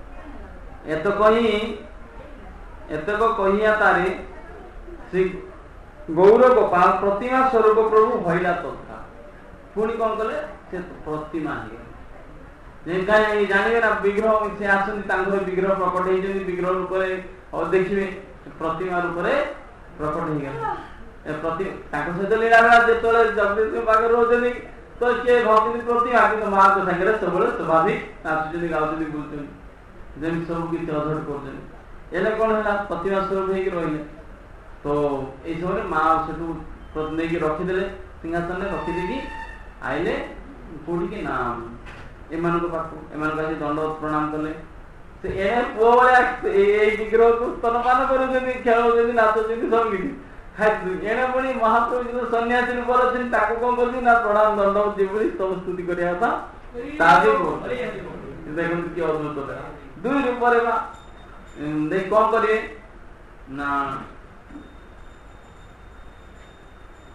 ଏତକ କହିଆ ତାରେ ଶ୍ରୀ ଗୌର ଗୋପାଳ ପ୍ରତିମା ସ୍ୱରୂପ ପ୍ରଭୁ ହଇଲା ତଥା। ପୁଣି କଣ କଲେ ସେ ପ୍ରତିମା ହେଇଗଲେ। ଜାଣିବେ ନା ବିଗ୍ରହ ସେ ଆସନ୍ତି ତାଙ୍କର ବିଗ୍ରହ ପ୍ରକଟ ହେଇଛନ୍ତି। ବିଗ୍ରହ ରୂପରେ ଦେଖିବେ ପ୍ରତିମା ରୂପରେ ପ୍ରକଟ ହେଇଗଲେ। ତାଙ୍କ ସହିତ ଲୀଳାବେଳା ଯେତେବେଳେ ଜଗଦୀଶଙ୍କ ପାଖରେ ରହୁଛନ୍ତି ତ କିଏ ଭାବୁଛନ୍ତି ପ୍ରତିମା, କିନ୍ତୁ ମାଙ୍କ ସାଙ୍ଗରେ ସବୁବେଳେ ସ୍ୱାଭାବିକ ନାଚୁଛନ୍ତି, ଗାଉଛନ୍ତି, ବୁଲୁଛନ୍ତି, ଯେମିତି ସବୁ କିଛି ଅଝଟ କରୁଛନ୍ତି। ଏଇଟା କଣ ହେଲା ପ୍ରତିମା ସ୍ୱରୂପ ହେଇକି ରହିଲେ। ତ ଏଇ ସମୟରେ ମା ସେଠୁ ନେଇକି ରଖିଦେଲେ ସିଂହାସନରେ, ରଖିଦେଇକି ଆଇଲେ କୋଉଠିକି ନା ଏମାନଙ୍କ ପାଖକୁ। ଏମାନଙ୍କୁ ଆସି ଦଣ୍ଡବତ ପ୍ରଣାମ କଲେ। ସେ ଏ ପୁଅ ଭଳିଆ ଏଇ ବିଗ୍ରହକୁ ସ୍ତନପାନ କରୁଛନ୍ତି, ଖେଳୁଛନ୍ତି, ନାଚୁଛନ୍ତି, ସବୁ କିଛି। ଏଣେ ପୁଣି ମହାପ୍ରଭୁ ଯେତେବେଳେ ସନ୍ନ୍ୟାସୀ ରୂପରେ ଅଛନ୍ତି ତାକୁ କଣ କରୁଛନ୍ତି ନା ପ୍ରଣାମ ଦଣ୍ଡବତ ଯେଭଳି ସବୁ ସ୍ତୁତି କରିବା କଥା ତା ବି ଦେଖନ୍ତୁ କି ଅଦ୍ଭୁତ। ଦୁଇ ରୂପରେ ବା ଦେଇ କଣ କରିବେ ନା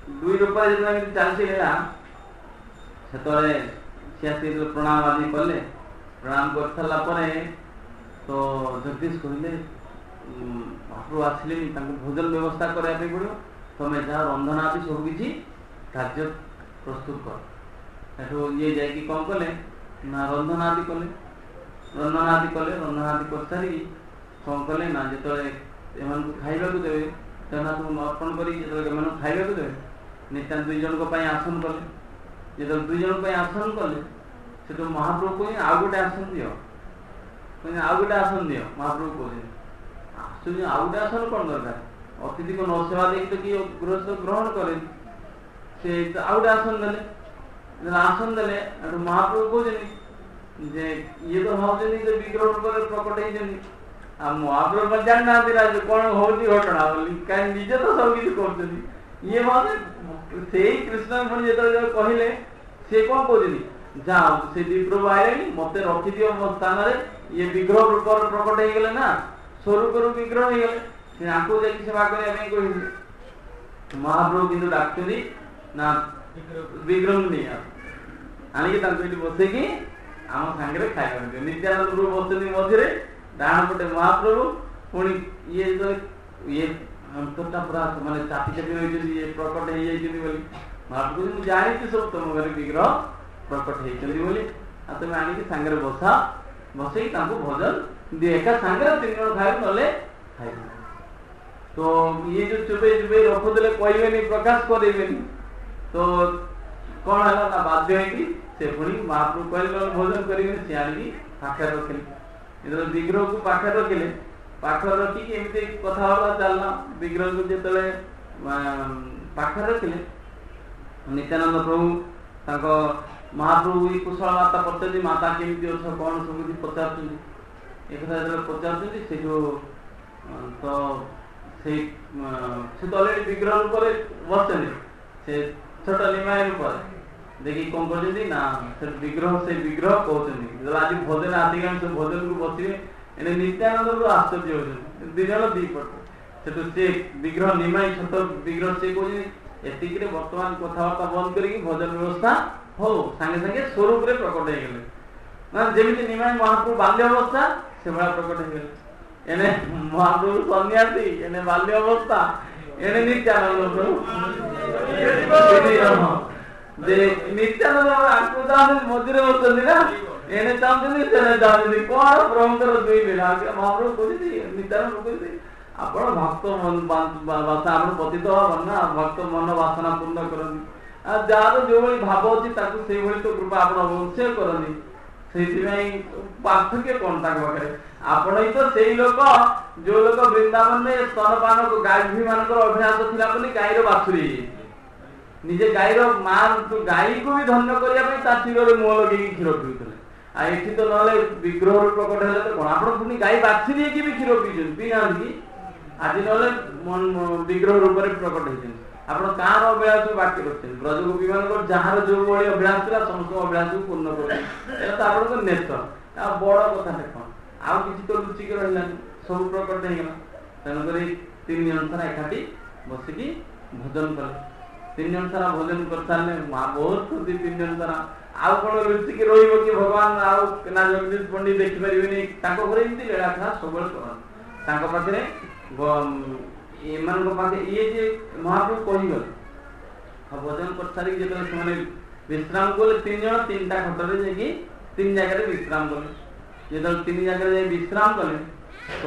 ଦୁଇ ରୂପରେ ଯେତେବେଳେ ଏମିତି ଚାଲିଛି ହେଲା ସେତେବେଳେ ସିଏ ଆସି ପ୍ରଣାମ ଆଦି କଲେ। ପ୍ରଣାମ କରିସାରିଲା ପରେ ତ ଜଗଦୀଶ କହିଲେ ମହାପ୍ରଭୁ ଆସିଲେନି, ତାଙ୍କୁ ଭୋଜନ ବ୍ୟବସ୍ଥା କରିବା ପାଇଁ ପଡ଼ିବ, ତମେ ଯାହା ରନ୍ଧନା ଆଦି ସବୁ କିଛି କାର୍ଯ୍ୟ ପ୍ରସ୍ତୁତ କର। ସେଠୁ ଇଏ ଯାଇକି କ'ଣ କଲେ ନା ରନ୍ଧନା ଆଦି କଲେ। ରନ୍ଧନା ଆଦି କରିସାରିକି କ'ଣ କଲେ ନା ଯେତେବେଳେ ଏମାନଙ୍କୁ ଖାଇବାକୁ ଦେବେ, ଜଗନ୍ନାଥଙ୍କୁ ଅର୍ପଣ କରି ଯେତେବେଳେ ଏମାନଙ୍କୁ ଖାଇବାକୁ ଦେବେ, ନିତ୍ୟାନ୍ତ 2 ଜଣଙ୍କ ପାଇଁ ଆସନ କଲେ। ଯେତେବେଳେ 2 ଜଣଙ୍କ ପାଇଁ ଆସନ କଲେ ସେଠୁ ମହାପ୍ରଭୁ କହିଲେ ଆଉ ଗୋଟେ ଆସନ ଦିଅ, ଆଉ ଗୋଟେ ଆସନ ଦିଅ। ମହାପ୍ରଭୁ କହୁଛନ୍ତି ଆସୁଛି ଆଉ ଗୋଟେ ଆସନ କ'ଣ ଦରକାର, ଅତିଥିକୁ ନ ସେବା ଦେଇକି ତ କିଏ ଗୃହସ୍ଥ ଗ୍ରହଣ କରେନି। ସେ ଆଉ ଗୋଟେ ଆସନ ଦେଲେ। ଆସନ ଦେଲେ ଏଠୁ ମହାପ୍ରଭୁ କହୁଛନ୍ତି ଯେ ଇଏ ତ ଭାବୁଛନ୍ତି ଯେ ବିଗ୍ରହ ଉପରେ ପ୍ରକଟ ହେଇଛନ୍ତି, ଆଉ ମହାପ୍ରଭୁ ଜାଣିନାହାନ୍ତି ନା ଯେ କ'ଣ ହଉଛି ଘଟଣା ବୋଲି, କାହିଁକି ନିଜେ ତ ସବୁ କିଛି କରୁଛନ୍ତି। ଇଏ ଭାବେ ସେଇ କୃଷ୍ଣ ପୁଣି ଯେତେବେଳେ କହିଲେ ସିଏ କ'ଣ କହୁଛନ୍ତି, ଯାଅ ସେ ବିପ୍ରଭୁ ଆଇଲେଣି, ମତେ ରଖିଦିଅ ମୋ ସ୍ଥାନରେ, ଇଏ ବିଗ୍ରହ ରୂପରେ ପ୍ରକଟ ହେଇଗଲେ ନା, ସ୍ୱରୂପରୁ ବିଗ୍ରହ ହେଇଗଲେ, ସେ ଆଙ୍କୁ ଯାଇକି ସେବା କରିବା ପାଇଁ କହିଲେ। ମହାପ୍ରଭୁ କିନ୍ତୁ ଡାକୁଛନ୍ତି ନା ବିଗ୍ରହ ନେଇ ଆଣିକି ତାଙ୍କୁ ଏଠି ବସେଇକି ଆମ ସାଙ୍ଗରେ ଖାଇବା ଦିଅ। ନିତ୍ୟାନନ୍ଦ ପ୍ରଭୁ ବସୁଛନ୍ତି ମଝିରେ, ଡାହାଣ ପଟେ ମହାପ୍ରଭୁ, ପୁଣି ଇଏ ଇଏ ଅନ୍ତରଟା ପୁରା ମାନେ ଚାପି ଚାପି ରହିଛନ୍ତି, ଇଏ ପ୍ରକଟ ହେଇଯାଇଛନ୍ତି ବୋଲି। ମହାପ୍ରଭୁ ମୁଁ ଜାଣିଛି ସବୁ ତମ ଘରେ ବିଗ୍ରହ ପ୍ରକଟ ହେଇଛନ୍ତି ବୋଲି, ଆଉ ତମେ ଆଣିକି ସାଙ୍ଗରେ ବସେଇ ତାଙ୍କୁ ଭୋଜନ ଦିଏ, ଏକା ସାଙ୍ଗରେ 3 ଜଣ ଖାଇବେ ନହେଲେ ଖାଇବେ। ତ ଇଏ ଯୋଉ ଚୁପେଇ ରଖୁଥିଲେ କହିବେନି, ପ୍ରକାଶ କରେଇବେନି, ତ କ'ଣ ହେଲା ନା ବାଧ୍ୟ ହେଇକି ସେ ପୁଣି ମହାପ୍ରଭୁ କହିଲେ ଭୋଜନ କରିବେନି, ସେ ଆଣିକି ପାଖରେ ରଖିଲେ। ଯେତେବେଳେ ବିଗ୍ରହକୁ ପାଖରେ ରଖିଲେ, ପାଖରେ ରଖିକି ଏମିତି କଥାବାର୍ତ୍ତା ଚାଲିଲା। ବିଗ୍ରହକୁ ଯେତେବେଳେ ପାଖରେ ରଖିଲେ ନିତ୍ୟାନନ୍ଦ ପ୍ରଭୁ ତାଙ୍କ ମହାପ୍ରଭୁ କୁଶଳ ମାତା ପଚାରୁଛନ୍ତି, ମାତା କେମିତି ଅଛ, କ'ଣ ସବୁ କିଛି ପଚାରୁଛନ୍ତି। ଏ କଥା ଯେତେବେଳେ ପଚାରୁଛନ୍ତି ସେଠୁ ତ ସେଇ ସେ ତ ଅଲରେଡି ବିଗ୍ରହ ରୂପରେ ବସିଛନ୍ତି, ସେ ଛୋଟ ନିମାୟ ରୂପରେ ଦେଖିକି କ'ଣ କରୁଛନ୍ତି ନା ସେ ବିଗ୍ରହ କହୁଛନ୍ତି ଯେତେବେଳେ ଆଜି ଭୋଜନ ଆସିଗଲାଣି ସେ ଭୋଜନକୁ ବସିବେ। ଏଣେ ନିତ୍ୟାନନ୍ଦରୁ ଆଶ୍ଚର୍ଯ୍ୟ ହଉଛନ୍ତି, 2 ଜଣ 2 ପଟ। ସେଠୁ ସେ ବିଗ୍ରହ ନିମାଇ ଛୋଟ ବିଗ୍ରହ ସେ କହୁଛନ୍ତି ଏତିକିରେ ବର୍ତ୍ତମାନ କଥାବାର୍ତ୍ତା ବନ୍ଦ କରିକି ଭୋଜନ ବ୍ୟବସ୍ଥା ହଉ, ସାଙ୍ଗେ ସାଙ୍ଗେ ସ୍ୱରୂପରେ ପ୍ରକଟ ହେଇଗଲେ। ମାନେ ଯେମିତି ନିମାଇ ମହାପ୍ରଭୁ ବାଲ୍ୟ ଅବସ୍ଥା ସେଭଳିଆ ପ୍ରକଟ ହେଇଗଲେ। ଏଣେ ମହାପ୍ରଭୁ ସନ୍ନ୍ୟାସୀ, ଏଣେ ବାଲ୍ୟ ଅବସ୍ଥା, ଏଣେ ନିତ୍ୟାନନ୍ଦ ପ୍ରଭୁ। ଯେ ନିତ୍ୟାନନ୍ଦ ଆଙ୍କୁ ଚାହୁଁଛନ୍ତି ମଝିରେ ବସୁଛନ୍ତି ନା, ଏଣେ ଚାହୁଁଛନ୍ତି ସେଣେ ଚାହୁଁଛନ୍ତି, କ'ଣ ପ୍ରଭୁଙ୍କର 2 ଲୀଳା। ମହାପ୍ରଭୁ କହୁଛନ୍ତି ନିତ୍ୟାନନ୍ଦ କହୁଛନ୍ତି ଆପଣ ଭକ୍ତ ବାସନା, ଆପଣ ପତିତ ହବନି ନା, ଭକ୍ତ ମନ ବାସନା ପୂର୍ଣ୍ଣ କରନ୍ତି, ଆଉ ଯାହାର ଯୋଉଭଳି ଭାବ ଅଛି ତାକୁ ସେଇଭଳି ତ କୃପା ଆପଣ ଅବଶ୍ୟ କରନ୍ତି। ସେଇଥିପାଇଁ ପାର୍ଥକ୍ୟ କ'ଣ ତାଙ୍କ ପାଖରେ? ଆପଣ ହିଁ ତ ସେଇ ଲୋକ ଯୋଉ ଲୋକ ବୃନ୍ଦାବନରେ ସ୍ତନପାନ ଗାଈ ମାନଙ୍କର ଅଭ୍ୟାସ ଥିଲା ବୋଲି ଗାଈର ବାଛୁରୀ ହେଇଯାଇଛି। ନିଜେ ଗାଈର ମା ଗାଈକୁ ବି ଧନ୍ୟ କରିବା ପାଇଁ ତା କ୍ଷୀରରେ ମୁହଁ ଲଗେଇକି କ୍ଷୀର ପିଉଥିଲେ। ଆଉ ଏଠି ତ ନହେଲେ ବିଗ୍ରହରୁ ପ୍ରକଟ ହେଲେ ତ କ'ଣ ଆପଣ ପୁଣି ଗାଈ ବାଛୁରୀ ହେଇକି ବି କ୍ଷୀର ପିଉଛନ୍ତି, ପିଇନାହାନ୍ତି କି? ଆଜି ନହେଲେ ବିଗ୍ରହ ରୂପରେ ପ୍ରକଟ ହେଇଛନ୍ତି। ଆପଣ କାହାର ଅଭ୍ୟାସକୁ ବାକି ରଖିଛନ୍ତି? ବ୍ରଜଗୋପୀ ମାନଙ୍କର ଯାହାର ଯୋଉ ଭଳି ଅଭ୍ୟାସ ଥିଲା ସମସ୍ତଙ୍କ ଅଭ୍ୟାସକୁ ପୂର୍ଣ୍ଣ କରୁଛନ୍ତି। ଏଇଟା ତ ଆପଣଙ୍କ ନେଚର। ଆଉ ବଡ କଥାଟା କ'ଣ, ଆଉ କିଛି ତ ଲୁଚିକି ରହିଲାନି, ସବୁ ପ୍ରକଟ ହେଇଗଲା। ତେଣୁକରି 3 ଜଣ ସାରା ଏକାଠି ବସିକି ଭୋଜନ କଲେ। 3 ଜଣ ସାରା ଭୋଜନ କରିସାରିଲେ ମା ବହୁତ ଖୁସି। 3 ଜଣ ସାରା ଆଉ କ'ଣ ଲୁଚିକି ରହିବ କି ଭଗବାନ? ଆଉ ନା ଜଗଦୀଶ ପଣ୍ଡିତ ଦେଖିପାରିବେନି, ତାଙ୍କ ଘରେ ଏମିତି ଲୀଳା ଥିଲା ସବୁବେଳେ କରନ୍ତି। ତାଙ୍କ ପାଖରେ ଏମାନଙ୍କ ପାଖେ ଇଏ ଯେ ମହାପ୍ରଭୁ କହିଗଲେ, ଆଉ ଭୋଜନ କରିସାରିକି ଯେତେବେଳେ ସେମାନେ ବିଶ୍ରାମ କଲେ 3 ଜଣ 3ଟା ଖଟରେ ଯାଇକି 3 ଜାଗାରେ ବିଶ୍ରାମ କଲେ। ଯେତେବେଳେ 3 ଜାଗାରେ ଯାଇ ବିଶ୍ରାମ କଲେ ତ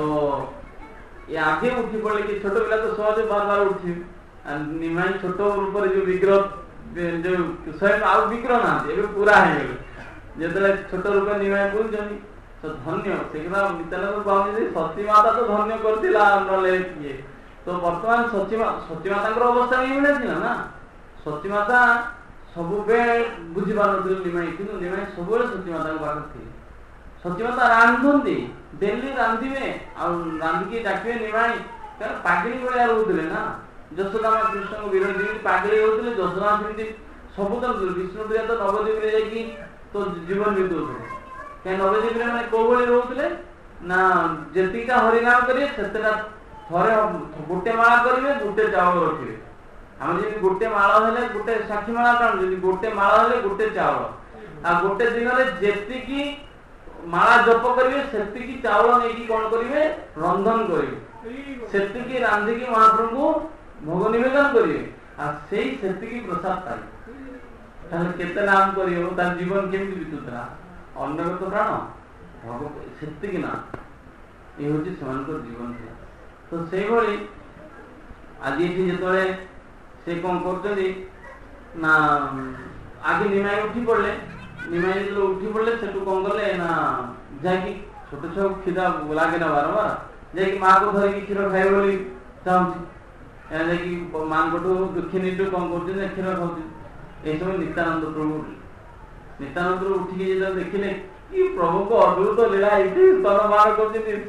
ଏ ଆଗେ ଉଠି ପଡିଲେ କି ଛୋଟ ପିଲା ତ ସହଜେ ବାର ଉଠିବେ। ନିମାଇ ଛୋଟ ରୂପରେ ଯୋଉ ବିଗ୍ରହ ଯୋଉ ସ୍ୱୟଂ ଆଉ ବିଗ୍ରହ ନାହାନ୍ତି, ଏବେ ପୁରା ହେଇଗଲେ। ଯେତେବେଳେ ଛୋଟ ରୂପରେ ନିମାଇ ବୁଲୁଛନ୍ତି ତ ଧନ୍ୟ ସେଗୁଡ଼ା ନିତ୍ୟାନନ୍ଦ ପାଉଛନ୍ତି। ସତୀ ମାତା ତ ଧନ୍ୟ କରିଥିଲା, ନହେଲେ କିଏ? ତ ବର୍ତ୍ତମାନ ସତୀ ମାତାଙ୍କର ଅବସ୍ଥା ଏଇଭଳିଆ ଥିଲା ନା। ସତୀ ମାତା ସବୁବେଳେ ବୁଝିପାରୁନଥିଲେ ନିମାଇ, କିନ୍ତୁ ନିମାଇ ସବୁବେଳେ ସତୀ ମାତାଙ୍କ ପାଖରେ ଥିଲେ। ସତୀ ମାତା ରାନ୍ଧନ୍ତି, ଡେଲି ରାନ୍ଧିବେ, ଆଉ ରାନ୍ଧିକି ଡାକିବେ ନିମାଇ, କାରଣ ପାଗିଳି ଭଳିଆ ରହୁଥିଲେ ନା। ଯଶୋଦା ମା କୃଷ୍ଣଙ୍କ ବିରୋଧୀ ଯେମିତି ପାଗିଳି ରହୁଥିଲେ, ଯଶୋଦା ସେମିତି ସବୁ ତ ବିଷ୍ଣୁପ୍ରିୟା ତ ନବଦ୍ୱୀପରେ ଯାଇକି ତ ଜୀବନ ବିତଉଥିଲେ। କାହିଁ ନବଦ୍ୱୀପରେ ମାନେ କୋଉ ଭଳି ରହୁଥିଲେ ନା, ଯେତିକିଟା ହରିନାମ କରିବେ ସେତେଟା ଥରେ ଗୋଟେ ମାଳା କରିବେ, ଗୋଟେ ଚାଉଳ ରଖିବେ। आम जब गोटे माल हेले गोटे 60 माला टाणु जब गोटे माल हेले गोटे चाउल आ गोटे दिन में जेतिकी माला जप करेंगे सेतिकी चाउल नहीं कौन करेंगे रंधन करेंगे सेतिकी रांधिकी महाप्रभु को भोग निवेदन करेंगे से प्रसाद पाए केते नाम करियो तार जीवन केमि बितुतरा अन्नगत प्राण भोग सेतिकी ना ये होची समानकर जीवन था तो से भली आज ये जेतले से कौन करते ना आगे निमाई उठी पड़े निमाई जो उठी पड़े से कौन कले ना जाकि छोट छोट क्षीर लगे ना बारंबार जाकि माँ को धरिकी क्षीर खाए बोली चाहूँगी माँ को दुखी नीटू कौन कर क्षीर खाऊ ये सब नित्यानंद प्रभु नित्यानंद प्रभु उठिक जो देखिले कि प्रभु को अद्भुत लीला ये स्तनपान कर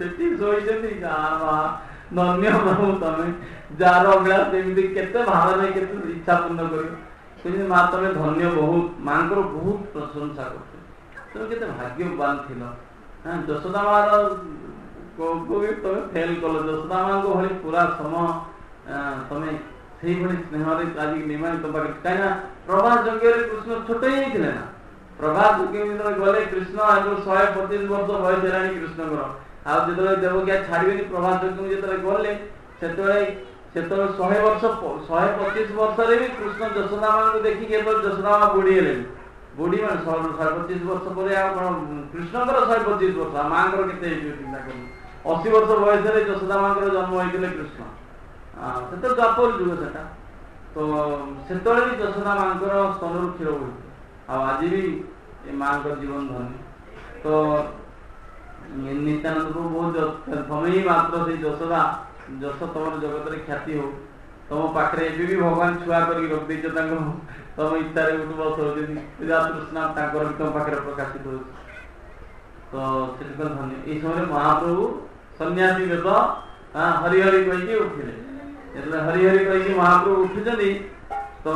धन्य प्रभु तमें जार अभिलाष केते भावना केते इच्छा पूर्ण कर माँ तमें धन्य बहुत माँ को बहुत प्रशंसा कर तुम केते भाग्यवान थिल यशोदा माँ को भी तमें फेल कल यशोदा माँ को भली पूरा समय तमें से स्नेह आज निमाई तुम पाखे कहीं प्रभात यज्ञ कृष्ण छोट ही ना प्रभात यज्ञ गले कृष्ण आज 125 वर्ष बयस है कृष्ण जो देवकिया छाड़े प्रभात यज्ञ जो गले से 100 वर्ष 125 वर्ष भी कृष्ण यशोदा माँ को देखिए यशोदा माँ बुढ़ी है बुढ़ी मान 125 वर्ष पर कृष्ण 125 वर्ष माँ के चिंता कर 80 वर्ष बयस यशोदा माँ जन्म होते कृष्ण से द्वापर जुग से तो से यशोदा माँ स्तन क्षीर बोलते आज भी माँ जीवन धन्य तो नित्यानंद को बहुत तुम ही मात्र से यशोदा जस तुम जगत ख्याति हो तुम पाखे भी भगवान छुआ कर रख दे तुम इच्छा बस तृष्णा तुम पाखे प्रकाशित हो तो धन्य ये समय महाप्रभु सन्यासी वेद हरिहरि कही उठिले हरिहरि कही महाप्रभु उठुं तो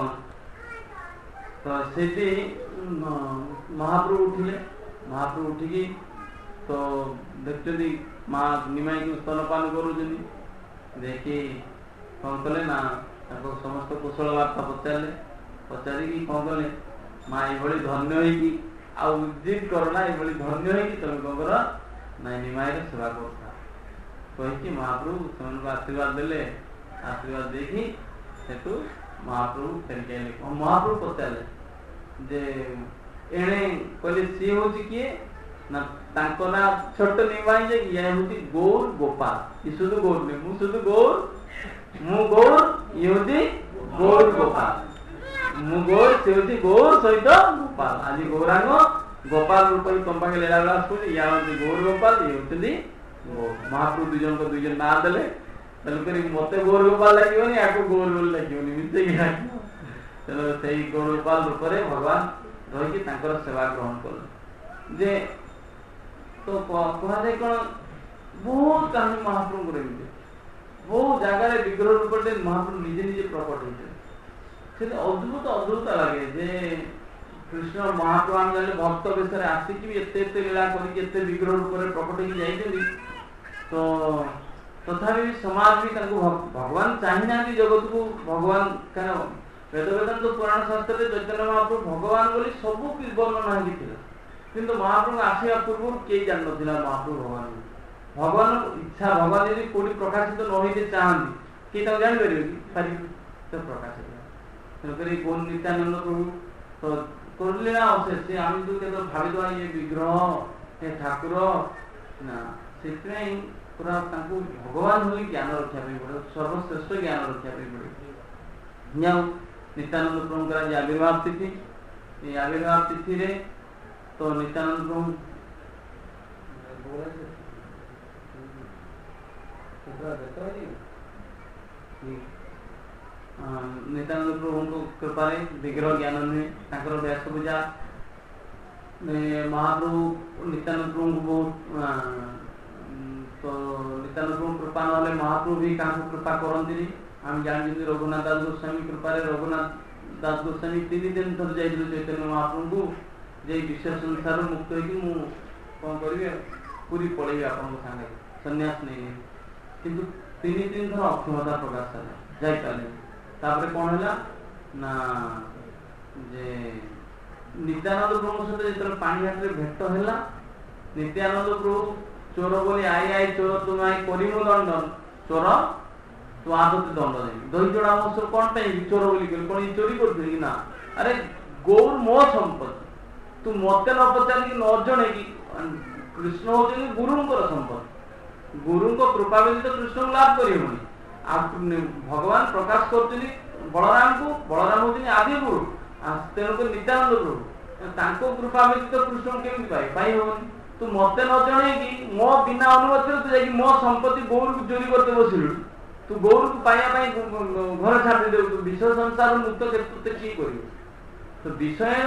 से महाप्रभु उठिले महाप्रभु उठिकी तो देखते माँ निमाई को स्तनपान करूँ देखी कौन कले ना समस्त कुशल वार्ता पचारे पचारिकी कौन कले माँ ये धन्य होगी आजिद कर ना ये धन्य होगी तुम कौन कर ना निमाई सेवा करता कही महाप्रभु से आशीर्वाद देले आशीर्वाद देखी सेठू महाप्रभु फेरिक आइले महाप्रभु पचारे जे एणे कहले सी हूँ किए ना तांको ना छोट निमाई जे ये होती गौर गोपाल ये शुद्ध गौर नहीं मु शुद्ध गौर मु गौर ये होती गौर गोपाल मु गौर से होती गौर सहित गोपाल आज गौरांग गोपाल रूप तुम पाखे लेला बेला या होती गौर गोपाल ये होती महाप्रभु दुजन ना देले मत गौर गोपाल लगे या गौर गोल लगे मिसे चलो से गौर गोपाल रूप भगवान रही सेवा ग्रहण कले जे तो कहुए कौन बहुत कहानी महाप्रभु बहुत जगार विग्रह रूप महाप्रभु निजे निजे प्रकट होते अद्भुत अद्भुत लगे जे कृष्ण महाप्रभु आम जाने भक्त विषय आसिक भी एत लीला कर विग्रह रूप प्रकट हो तो तथापि समाज भी भगवान चाहिए जगत को भगवान क्या वेद वेदांत पुराण शास्त्र चैतन्य महाप्रभु भगवान बोली सब वर्णना होता किंतु महाप्रभु आसवा पूर्व कई जान ना महाप्रभु भगवान भगवान इच्छा भगवान यदि कोई प्रकाशित न होते चाहती किए जानपर कि प्रकाशित तेणुक कौन नित्यानंद प्रभु तो करले ना से आम जो भाविदा ये विग्रह ये ठाकुर ना से पूरा भगवान हो ज्ञान रखा पड़े सर्वश्रेष्ठ ज्ञान रखा पड़े नित्यानंद प्रभु आज आविर्भाव तिथि आविर्भाव तिथि रे तो नित्यानंद प्रभु नित्यानंद प्रभु को कृपा विग्रह ज्ञान नुहे व्यास पूजा महाप्रभु नित्यानंद प्रभु को बहुत तो नित्यानंद प्रभु कृपा ना महाप्रभु भी क्या कृपा करती आम जानते रघुनाथ दास गोस्वामी कृपा रघुनाथ दास गोस्वामी 3 दिन थर जाइए चैतन्य महाप्रभु को जे विषय संसार मुक्त होगी कौन करेंगे पूरी पड़ेगी आप संन्यास नहीं किंतु 3 दिन थर अक्षमता प्रकाश जापारे तापर कौन है ना जे नित्यानंद प्रभु सहित जो पानी घाट में भेट है नित्यानंद प्रभु चोर बोली आई आई चोर तुम आई करिमु दंडन चोर तू आदत दंड देवी दही जोड़ा महोत्सव कौन पे चोर बोली कौन चोरी कर ना अरे गौर मो संपत्ति तू मत न पचार कि न जन कि कृष्ण होती गुरुंकर संपत्ति गुरु को कृपा व्यतीत कृष्ण को लाभ कर भगवान प्रकाश कर बलराम को बलराम होती आदि गुरु तेणुक नित्यानंद प्रभु कृपा व्यतीत कृष्ण केमी पाई हेनी तू मत न जन कि मो बिना अनुमति तू जाकि मो संपत्ति गौर को चोरी करते बसिलु तू गौर को पाइबा घर छाड़ी दे विषय संसार मुक्त केते की करियो तो विषय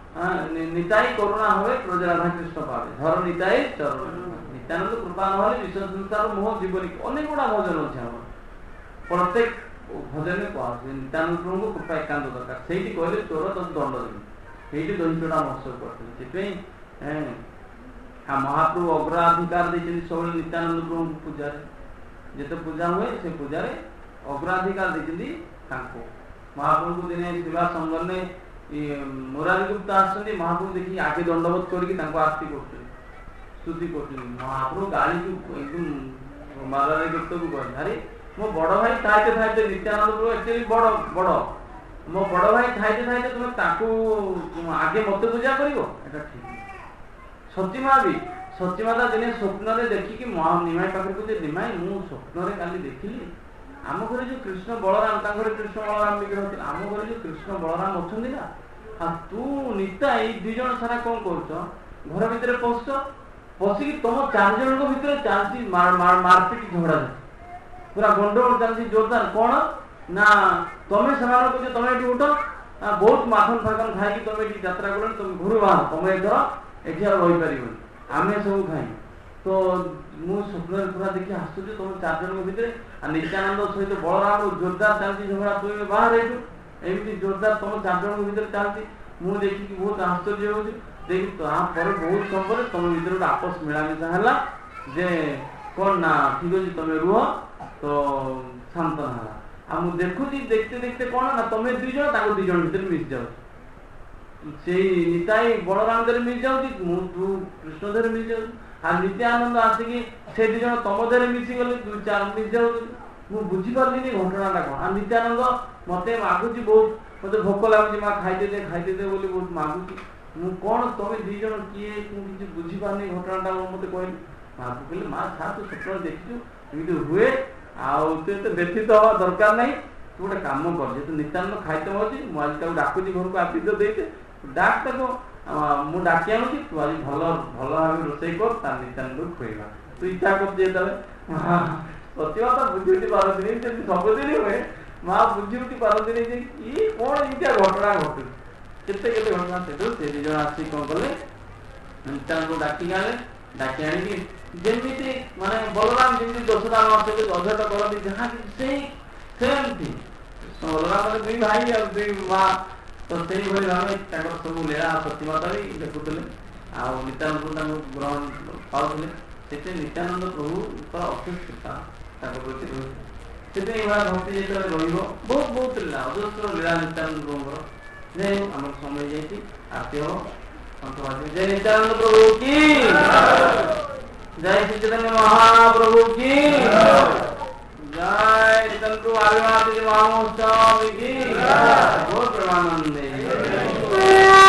निताई करुणा हुए प्रजा राधा कृष्ण पावे धर निताई चरण नित्यानंद कृपा न होले विश्व संसार मोह जीवन अनेक गुड़ा भजन अच्छे प्रत्येक भजन में कह नित्यानंद प्रभु कृपा एकांत दरकार से कहले चोर तो दंड देवी से दही चोड़ा महोत्सव करते महाप्रभु अग्राधिकार देते सब नित्यानंद प्रभु पूजा जिते पूजा हुए से पूजा अग्राधिकार देते महाप्रभु को दिने सेवा संगम में मुरारी गुप्ता आसती महाप्रभु देखिए आगे दंडवत करके आरती कर स्तुति कर महाप्रभु गाड़ी को एकदम मुरारी गुप्त को कह अरे मो बड़ भाई थाइते थाइते नित्यानंद प्रभु एक्चुअली बड़ बड़ मो बड़ भाई थाइते थाइते तुम आगे मत पूजा कर ठीक सतीमा भी सतीमाता दिने स्वप्न देखिकी निमाई पाखे को निमाई मु स्वप्न काली देखिली आम घर जो कृष्ण बलराम कृष्ण बलराम विग्रह आम घर जो कृष्ण बलराम अच्छा ना तू निता ये दुई जन सारा कौन कर घर भितर पशिकी तुम चार जन भितर चलती मारपिट झगड़ा पूरा गंडगोल चलती जोरदार कौन ना तुम्हें से तुम ये उठ बहुत माखन फाखन खाई तुम ये यात्रा कल तुम घर बाहर तुम एथर एटी रही पार आम सब खाई तो मु स्वप्न पूरा देखिए आश्चर्य तुम चार जन भितर नित्यानंद सहित बलराम जोरदार चलती झगड़ा तुम बाहर एमती जोरदार तुम चार जन भितर चलती मु देखिकी बहुत आश्चर्य हो देखिए तापर बहुत समय तुम भर गोटे आपस मिलामिशा है कौन ना ठीक अच्छे तुम रुह तो शांतना है आ मु देखुची देखते देखते कौन ना तुम्हें दुई जन दुई जन भर मिस जाऊ से निताई बलराम दर मिस जाऊँ तू कृष्ण दर मिस जाऊ आ नित्यानंद आसिकी से दुई जन तुम दर मिसी गले दुई चार मिस जाऊ मु बुझी पार्ली घटनाटा कौन आ नित्यानंद मत मागुची बहुत मत भोक लगुच माँ खाई दे बोली बहुत मागुची मु कौन तुम दुई जन किए किसी बुझी पार्नी घटनाटा मत कहली माँ को कहले माँ छा तू स्वप्न देखिचु एमती हुए आते व्यथित हवा दरकार नहीं तू गोटे कम कर तू नित्यानंद खाईते होती मुझे डाकुची घर को आपित देते डाक मु डाकी आनुची तू आज भल भल भाव रोषे कर नित्यानंद खुएगा तू इच्छा कर सत्यता बुझी उठी पारती सबुदिन हुए माँ बुझी उठी पारती कौन एमती घटना घटू केते घटना से दुई जन आसी कौन कले नित्यानंद डाकी आने डाकी आनी जमी माने बलराम जमी दशरा सहित अझट करती जहाँ सेमती बलराम दुई भाई और दुई माँ तो से भाव सब लीला सतीमाता भी देखुले आ नित्यानंद ग्रहण पाने से नित्यानंद प्रभु अशेष कृपा प्रति रही भक्ति जो बहुत बहुत लीला अजस्र लीला नित्यानंद प्रभुर जय आम समय जाइए आरती हम जय नित्यानंद प्रभु की जय श्री चैतन्य महाप्रभु की जय चंद्र आविर्भाव महोत्सव की बहुत प्रमानंद